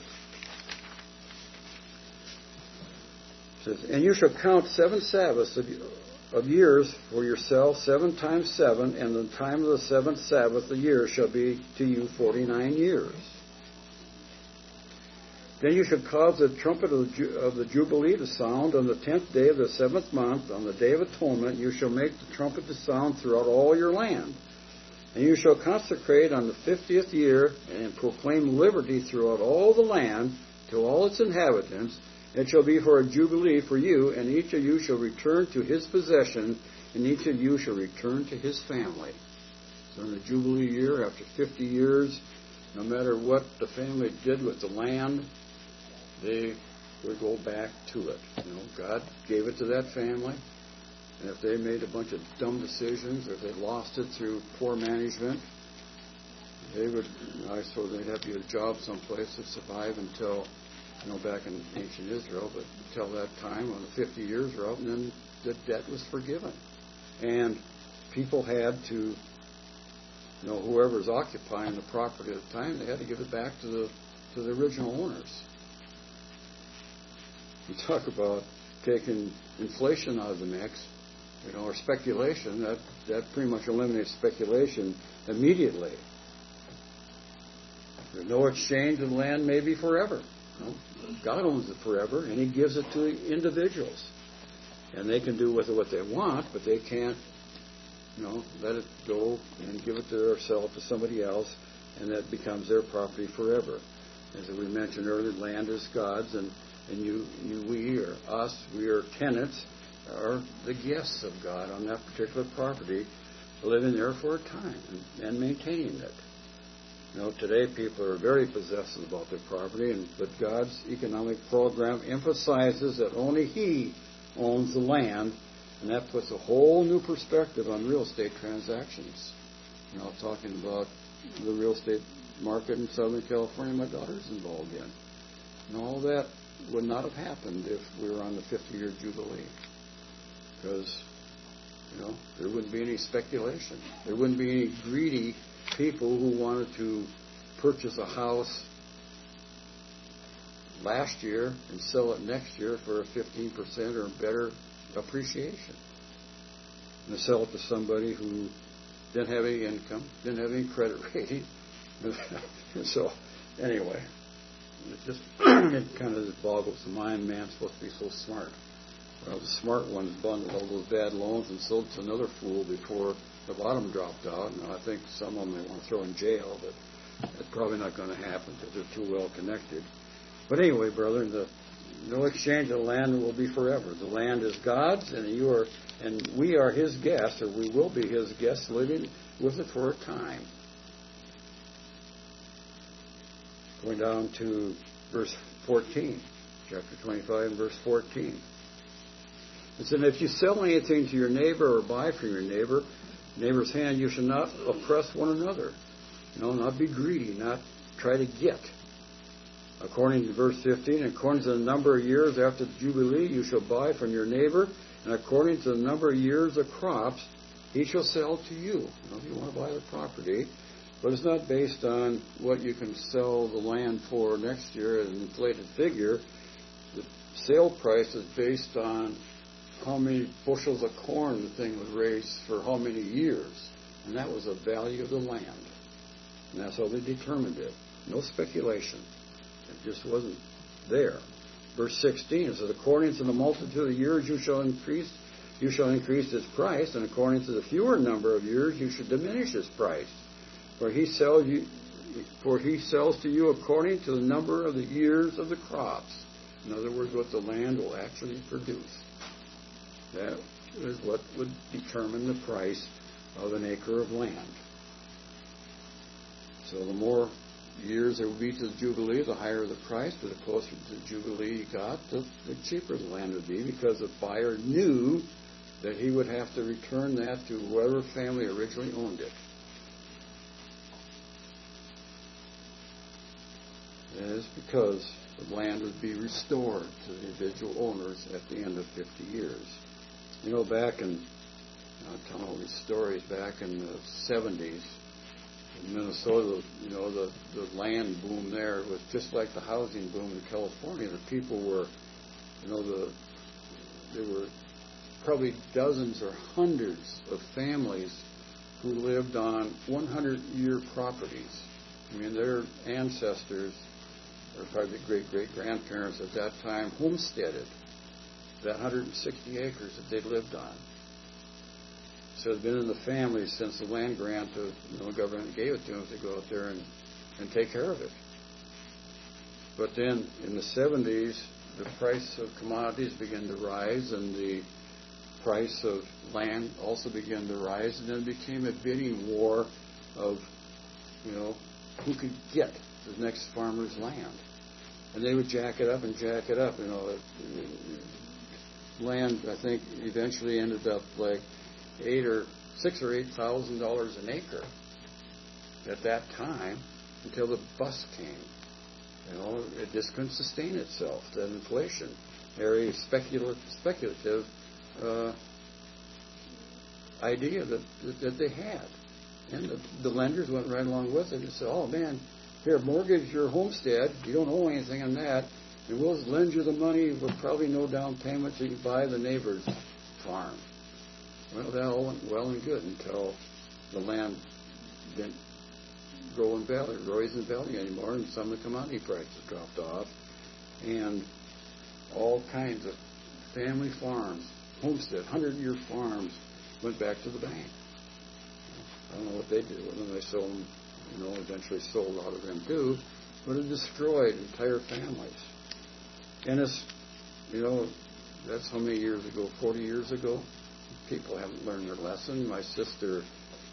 It says, "And you shall count seven Sabbaths of, of years for yourself, seven times seven, and the time of the seventh Sabbath the year shall be to you forty-nine years. Then you shall cause the trumpet of the, Ju- of the Jubilee to sound on the tenth day of the seventh month, on the Day of Atonement. You shall make the trumpet to sound throughout all your land. And you shall consecrate on the fiftieth year and proclaim liberty throughout all the land to all its inhabitants. It shall be for a jubilee for you, and each of you shall return to his possession, and each of you shall return to his family." So in the jubilee year, after fifty years, no matter what the family did with the land, they would go back to it. You know, God gave it to that family, and if they made a bunch of dumb decisions, or if they lost it through poor management, they would, I suppose they'd have to get a job someplace to survive until, you know, back in ancient Israel, but until that time when the fifty years were up, and then the debt was forgiven. And people had to, you know, whoever's occupying the property at the time, they had to give it back to the to the original owners. You talk about taking inflation out of the mix, you know, or speculation, that, that pretty much eliminates speculation immediately. There's no exchange of land maybe forever. You know, God owns it forever, and He gives it to individuals. And they can do with it what they want, but they can't, you know, let it go and give it to themselves, to somebody else, and that becomes their property forever. As we mentioned earlier, land is God's, and And you, you, we, or us, we are tenants, are the guests of God on that particular property, living there for a time and, and maintaining it. You know, today people are very possessive about their property, and but God's economic program emphasizes that only He owns the land, and that puts a whole new perspective on real estate transactions. You know, talking about the real estate market in Southern California, my daughter's involved in, and all that would not have happened if we were on the fifty-year jubilee, because, you know, there wouldn't be any speculation. There wouldn't be any greedy people who wanted to purchase a house last year and sell it next year for a fifteen percent or better appreciation, and to sell it to somebody who didn't have any income, didn't have any credit rating. And so, anyway, it just it kind of just boggles the mind. Man's supposed to be so smart. Well, the smart ones bundled all those bad loans and sold to another fool before the bottom dropped out. And I think some of them they want to throw in jail, but that's probably not going to happen because they're too well connected. But anyway, brother, the no exchange of the land will be forever. The land is God's, and you are, and we are His guests, or we will be His guests, living with it for a time. Going down to verse fourteen, chapter twenty-five and verse fourteen. It said, "If you sell anything to your neighbor or buy from your neighbor, neighbor's hand, you should not oppress one another." You know, not be greedy, not try to get. According to verse fifteen, according to the number of years after the Jubilee, you shall buy from your neighbor, and according to the number of years of crops, he shall sell to you. You know, if you want to buy the property. But it's not based on what you can sell the land for next year at an inflated figure. The sale price is based on how many bushels of corn the thing was raised for how many years. And that was the value of the land. And that's how they determined it. No speculation. It just wasn't there. Verse sixteen, it says, "According to the multitude of years you shall increase you shall increase its price, and according to the fewer number of years, you should diminish its price. For he sells you, for he sells to you according to the number of the years of the crops. In other words, what the land will actually produce. That is what would determine the price of an acre of land. So the more years there would be to the Jubilee, the higher the price, but the closer to the Jubilee you got, the, the cheaper the land would be, because the buyer knew that he would have to return that to whoever family originally owned it. That is because the land would be restored to the individual owners at the end of fifty years. You know, back in, I'll tell all these stories, back in the seventies, in Minnesota, you know, the, the land boom there was just like the housing boom in California. The people were, you know, the there were probably dozens or hundreds of families who lived on hundred-year properties. I mean, their ancestors, or probably great-great-grandparents at that time, homesteaded that one hundred sixty acres that they'd lived on. So it's been in the family since the land grant of, you know, the government gave it to them to go out there and, and take care of it. But then in the seventies, the price of commodities began to rise, and the price of land also began to rise, and then it became a bidding war of, you know, who could get the next farmer's land. And they would jack it up and jack it up. You know, land, I think, eventually ended up like eight or six or eight thousand dollars an acre at that time, until the bust came. You know, it just couldn't sustain itself. That inflation, very speculative, speculative uh, idea that, that that they had, and the, the lenders went right along with it and said, "Oh man, here, mortgage your homestead. You don't owe anything on that, and we'll lend you the money with probably no down payment, so you can buy the neighbor's farm." Well, that all went well and good until the land didn't grow in value, rise in value anymore, and some of the commodity prices dropped off, and all kinds of family farms, homestead, hundred-year farms, went back to the bank. I don't know what they did with them. They sold them, you know, eventually sold out of them too, but it destroyed entire families. And it's, you know, that's how many years ago? Forty years ago. People haven't learned their lesson. My sister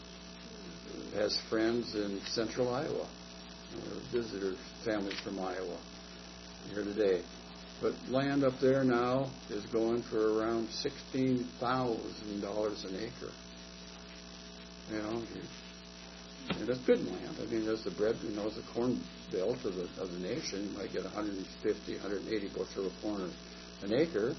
has friends in central Iowa, visitor families from Iowa here today. But land up there now is going for around sixteen thousand dollars an acre. You know, and that's good land. I mean, that's the bread, you know, it's the corn belt of the of the nation. You might get one hundred fifty, one hundred eighty bushel of corn an acre.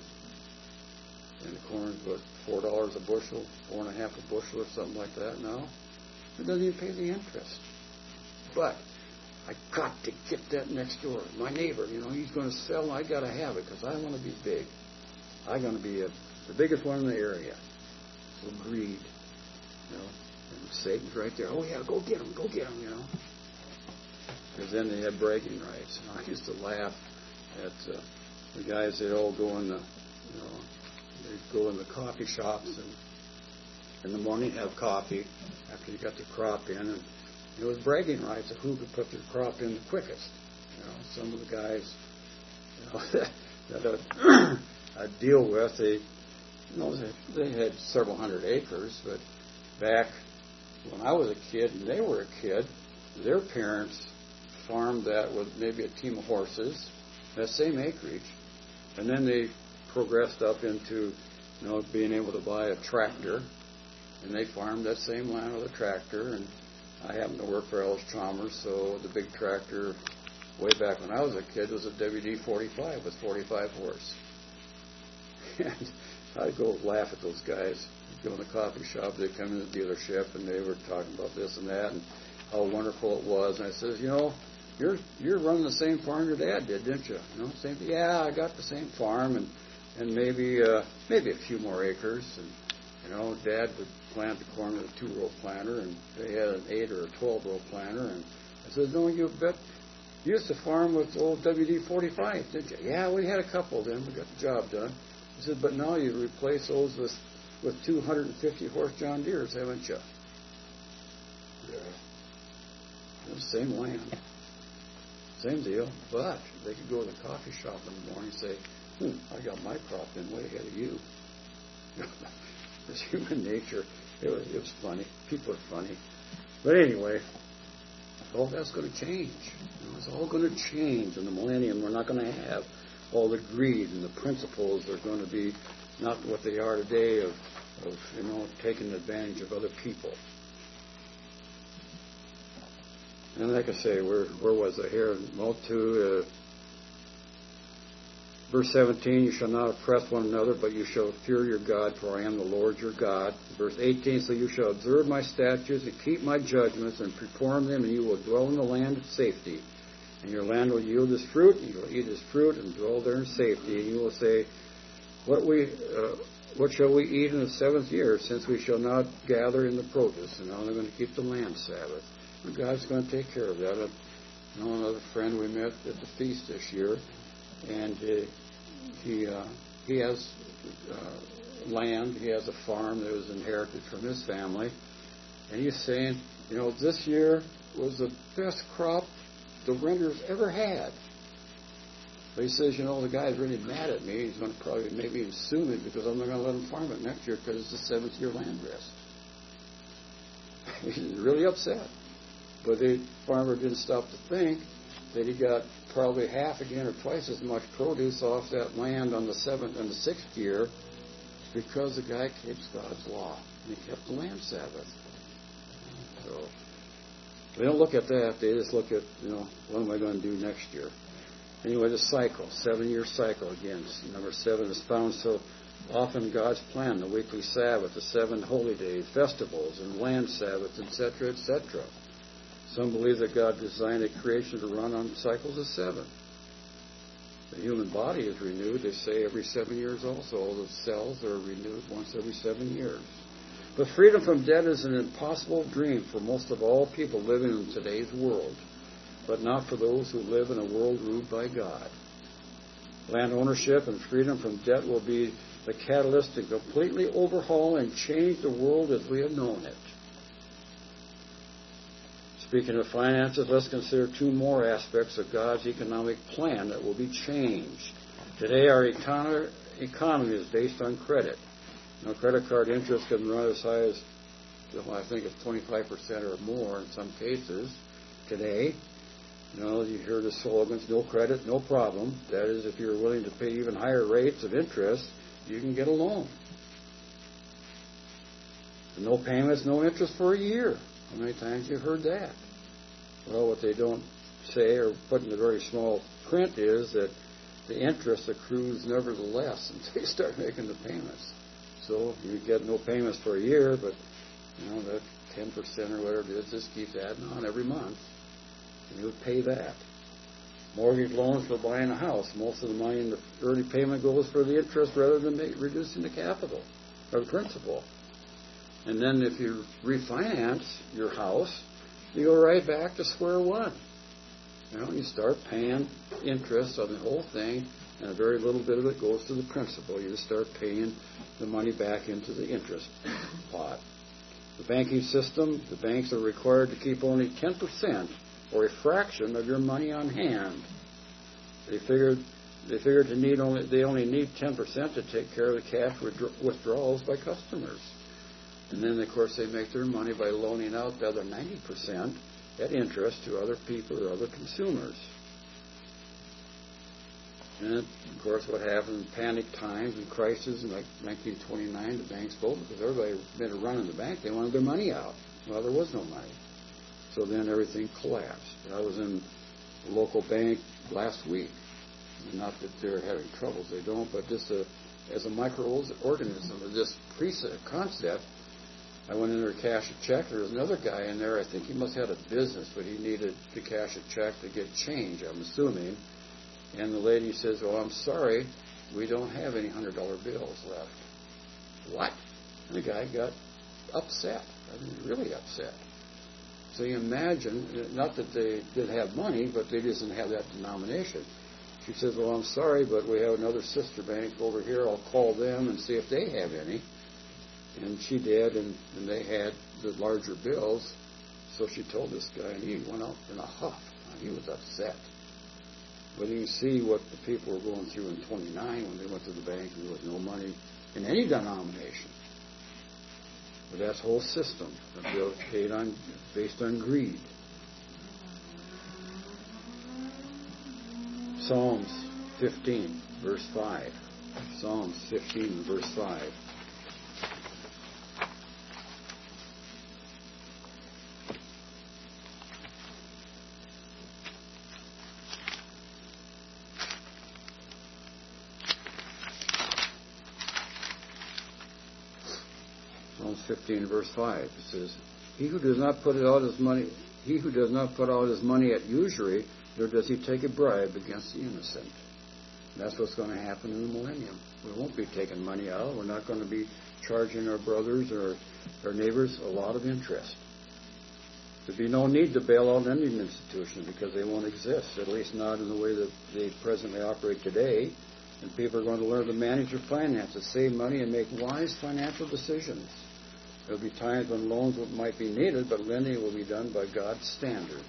And the corn's, what, four dollars a bushel, four and a half a bushel or something like that now. It doesn't even pay the interest. But I got to get that next door. My neighbor, you know, he's going to sell. I got to have it because I want to be big. I'm going to be a, the biggest one in the area. So greed, you know. And Satan's right there. Oh, yeah, go get him, go get him, you know. Because then they had bragging rights. And I used to laugh at uh, the guys that all go in the, you know, they'd go in the coffee shops and in the morning have coffee after you got the crop in, and it was bragging rights of who could put their crop in the quickest. You know, some of the guys, you know, that I, I deal with, they, you know, they, they had several hundred acres, but back when I was a kid and they were a kid, their parents farmed that with maybe a team of horses, that same acreage, and then they progressed up into, you know, being able to buy a tractor, and they farmed that same land with a tractor. And I happened to work for Ellis Chalmers, so the big tractor way back when I was a kid was a W D forty-five with forty-five horse. And I'd go laugh at those guys. I'd go in the coffee shop, they'd come in the dealership, and they were talking about this and that, and how wonderful it was. And I says, you know, you're you're running the same farm your dad did, didn't you? You know, same. Yeah, I got the same farm, and and maybe uh, maybe a few more acres. And you know, Dad would plant the corn with a two-row planter, and they had an eight or a twelve-row planter. And I said, no, you bet. You used to farm with old W D forty-five, did you? Yeah, we had a couple then. We got the job done. I said, but now you replace those with with two hundred fifty horse John Deeres, haven't you? Yeah. The same land. Same deal. But they could go to the coffee shop in the morning and say, hmm, I got my crop in way ahead of you. It's human nature. It was, it was funny. People are funny. But anyway, all that's going to change. You know, it's all going to change in the millennium. We're not going to have all the greed, and the principles are going to be not what they are today of, of you know, taking advantage of other people. And like I say, where where was I here? Well, to uh, verse seventeen, you shall not oppress one another, but you shall fear your God, for I am the Lord your God. Verse eighteen, so you shall observe my statutes and keep my judgments and perform them, and you will dwell in the land of safety. And your land will yield its fruit, and you will eat its fruit and dwell there in safety. And you will say, what we uh, what shall we eat in the seventh year, since we shall not gather in the produce? And now they're going to keep the land Sabbath. And God's going to take care of that. I know another friend we met at the feast this year, and uh, he uh, he has uh, land. He has a farm that was inherited from his family, and he's saying, you know, this year was the best crop the renters ever had. But he says, you know, the guy's really mad at me. He's going to probably maybe sue me because I'm not going to let him farm it next year because it's the seventh year land rest. He's really upset. But the farmer didn't stop to think that he got probably half again or twice as much produce off that land on the seventh and the sixth year because the guy keeps God's law. And he kept the land Sabbath. So they don't look at that. They just look at, you know, what am I going to do next year? Anyway, the cycle, seven-year cycle again. Number seven is found so often in God's plan, the weekly Sabbath, the seven holy days, festivals, and land Sabbaths, et cetera, et cetera. Some believe that God designed a creation to run on cycles of seven. The human body is renewed, they say, every seven years also. All the cells are renewed once every seven years. But freedom from debt is an impossible dream for most of all people living in today's world, but not for those who live in a world ruled by God. Land ownership and freedom from debt will be the catalyst to completely overhaul and change the world as we have known it. Speaking of finances, let's consider two more aspects of God's economic plan that will be changed. Today, our econ- economy is based on credit. Now, credit card interest can run as high as, well, I think it's twenty-five percent or more in some cases today. You know, you hear the slogans, no credit, no problem. That is, if you're willing to pay even higher rates of interest, you can get a loan. No payments, no interest for a year. How many times have you heard that? Well, what they don't say or put in the very small print is that the interest accrues nevertheless until you start making the payments. So you get no payments for a year, but you know that ten percent or whatever it is just keeps adding on every month, and you would pay that. Mortgage loans for buying a house. Most of the money in the early payment goes for the interest rather than make, reducing the capital or the principal. And then if you refinance your house, you go right back to square one. You know, you start paying interest on the whole thing, and a very little bit of it goes to the principal. You just start paying the money back into the interest pot. The banking system, the banks are required to keep only ten percent or a fraction of your money on hand. They figured they figured to need only they only need ten percent to take care of the cash withdrawals by customers. And then, of course, they make their money by loaning out the other ninety percent at interest to other people or other consumers. And, of course, what happened in panic times and crises in like nineteen twenty-nine, the banks folded because everybody made a run in the bank. They wanted their money out. Well, there was no money. So then everything collapsed. I was in a local bank last week. Not that they're having troubles, they don't, but just a, as a microorganism of this concept, I went in there to cash a check. There was another guy in there. I think he must have had a business, but he needed to cash a check to get change, I'm assuming. And the lady says, "Oh, I'm sorry, we don't have any one hundred dollar bills left." What? And the guy got upset. I mean, really upset. So you imagine, not that they didn't have money, but they just didn't have that denomination. She says, "Well, I'm sorry, but we have another sister bank over here. I'll call them and see if they have any." And she did, and, and they had the larger bills. So she told this guy, and he went out in a huff. He was upset. But you can see what the people were going through in twenty-nine when they went to the bank and there was no money in any denomination. But that's the whole system paid on, based on greed. Psalms fifteen, verse five. Psalms fifteen, verse five. Psalms fifteen, verse five. It says, "He who does not put out his money, he who does not put out his money at usury, nor does he take a bribe against the innocent." And that's what's going to happen in the millennium. We won't be taking money out. We're not going to be charging our brothers or our neighbors a lot of interest. There'll be no need to bail out any institution because they won't exist, at least not in the way that they presently operate today. And people are going to learn to manage their finances, save money, and make wise financial decisions. There'll be times when loans might be needed, but lending will be done by God's standards.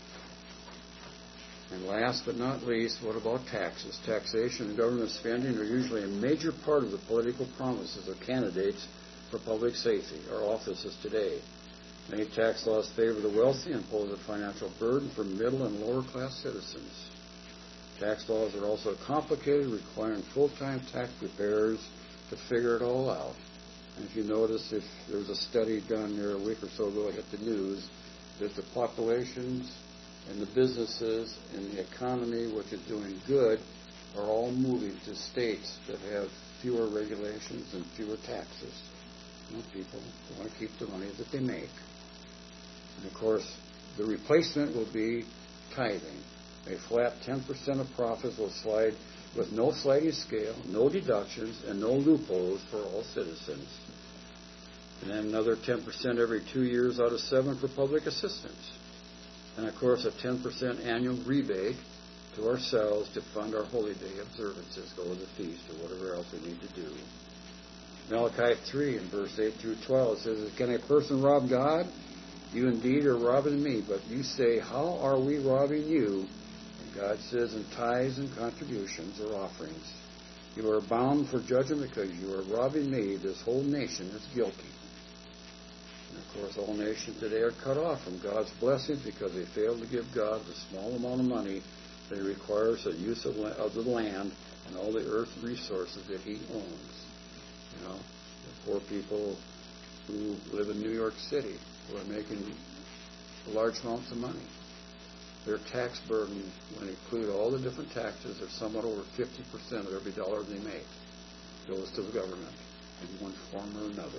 And last but not least, what about taxes? Taxation and government spending are usually a major part of the political promises of candidates for public safety or offices today. Many tax laws favor the wealthy and impose a financial burden for middle and lower class citizens. Tax laws are also complicated, requiring full-time tax preparers to figure it all out. And if you notice, if there was a study done there a week or so ago, it hit the news, that the populations and the businesses and the economy, which is doing good, are all moving to states that have fewer regulations and fewer taxes. You know, people want to keep the money that they make. And of course, the replacement will be tithing. A flat ten percent of profits will slide with no sliding scale, no deductions, and no loopholes for all citizens. And then another ten percent every two years out of seven for public assistance. And of course, a ten percent annual rebate to ourselves to fund our holy day observances, go to the feast, or whatever else we need to do. Malachi three in verse eight through twelve says, "Can a person rob God? You indeed are robbing me, but you say, how are we robbing you?" And God says, "In tithes and contributions or offerings. You are bound for judgment because you are robbing me. This whole nation is guilty." And of course, all nations today are cut off from God's blessings because they fail to give God the small amount of money that He requires for the use of, of the land and all the earth resources that He owns. You know, the poor people who live in New York City who are making large amounts of money. Their tax burden, when they include all the different taxes, is somewhat over fifty percent of every dollar they make goes to the government in one form or another.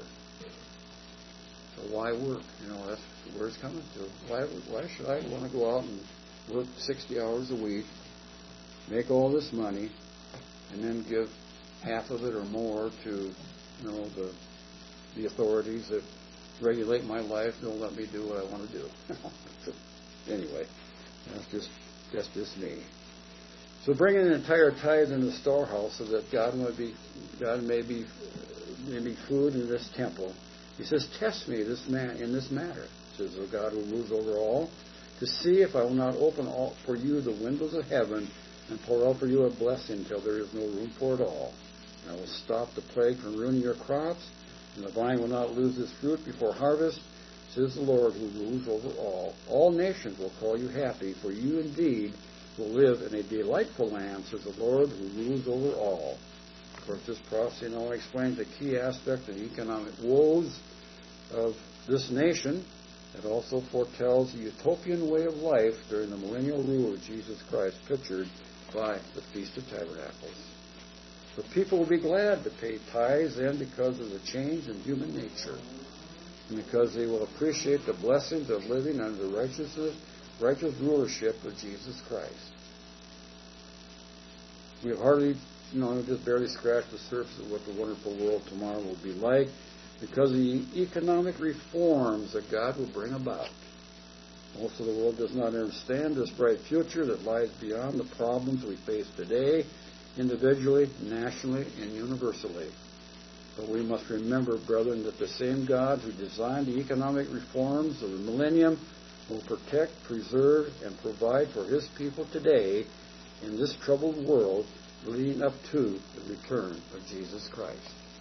So why work? You know, that's where it's coming to. Why, why should I want to go out and work sixty hours a week, make all this money, and then give half of it or more to, you know, the the authorities that regulate my life and don't let me do what I want to do? Anyway, that's just that's just me. So bringing an entire tithe into the storehouse so that God may be God may be may be food in this temple. He says, "Test me this man in this matter," says the God who rules over all, "to see if I will not open all for you the windows of heaven and pour out for you a blessing until there is no room for it all. And I will stop the plague from ruining your crops, and the vine will not lose its fruit before harvest, says the Lord who rules over all. All nations will call you happy, for you indeed will live in a delightful land, says the Lord who rules over all." Of course, this prophecy now explains the key aspect of the economic woes of this nation. It also foretells the utopian way of life during the millennial rule of Jesus Christ, pictured by the Feast of Tabernacles. But people will be glad to pay tithes then because of the change in human nature, and because they will appreciate the blessings of living under the righteousness, righteous rulership of Jesus Christ. We have hardly, you know, just barely scratched the surface of what the wonderful world tomorrow will be like because of the economic reforms that God will bring about. Most of the world does not understand this bright future that lies beyond the problems we face today, individually, nationally, and universally. But we must remember, brethren, that the same God who designed the economic reforms of the millennium will protect, preserve, and provide for His people today in this troubled world leading up to the return of Jesus Christ.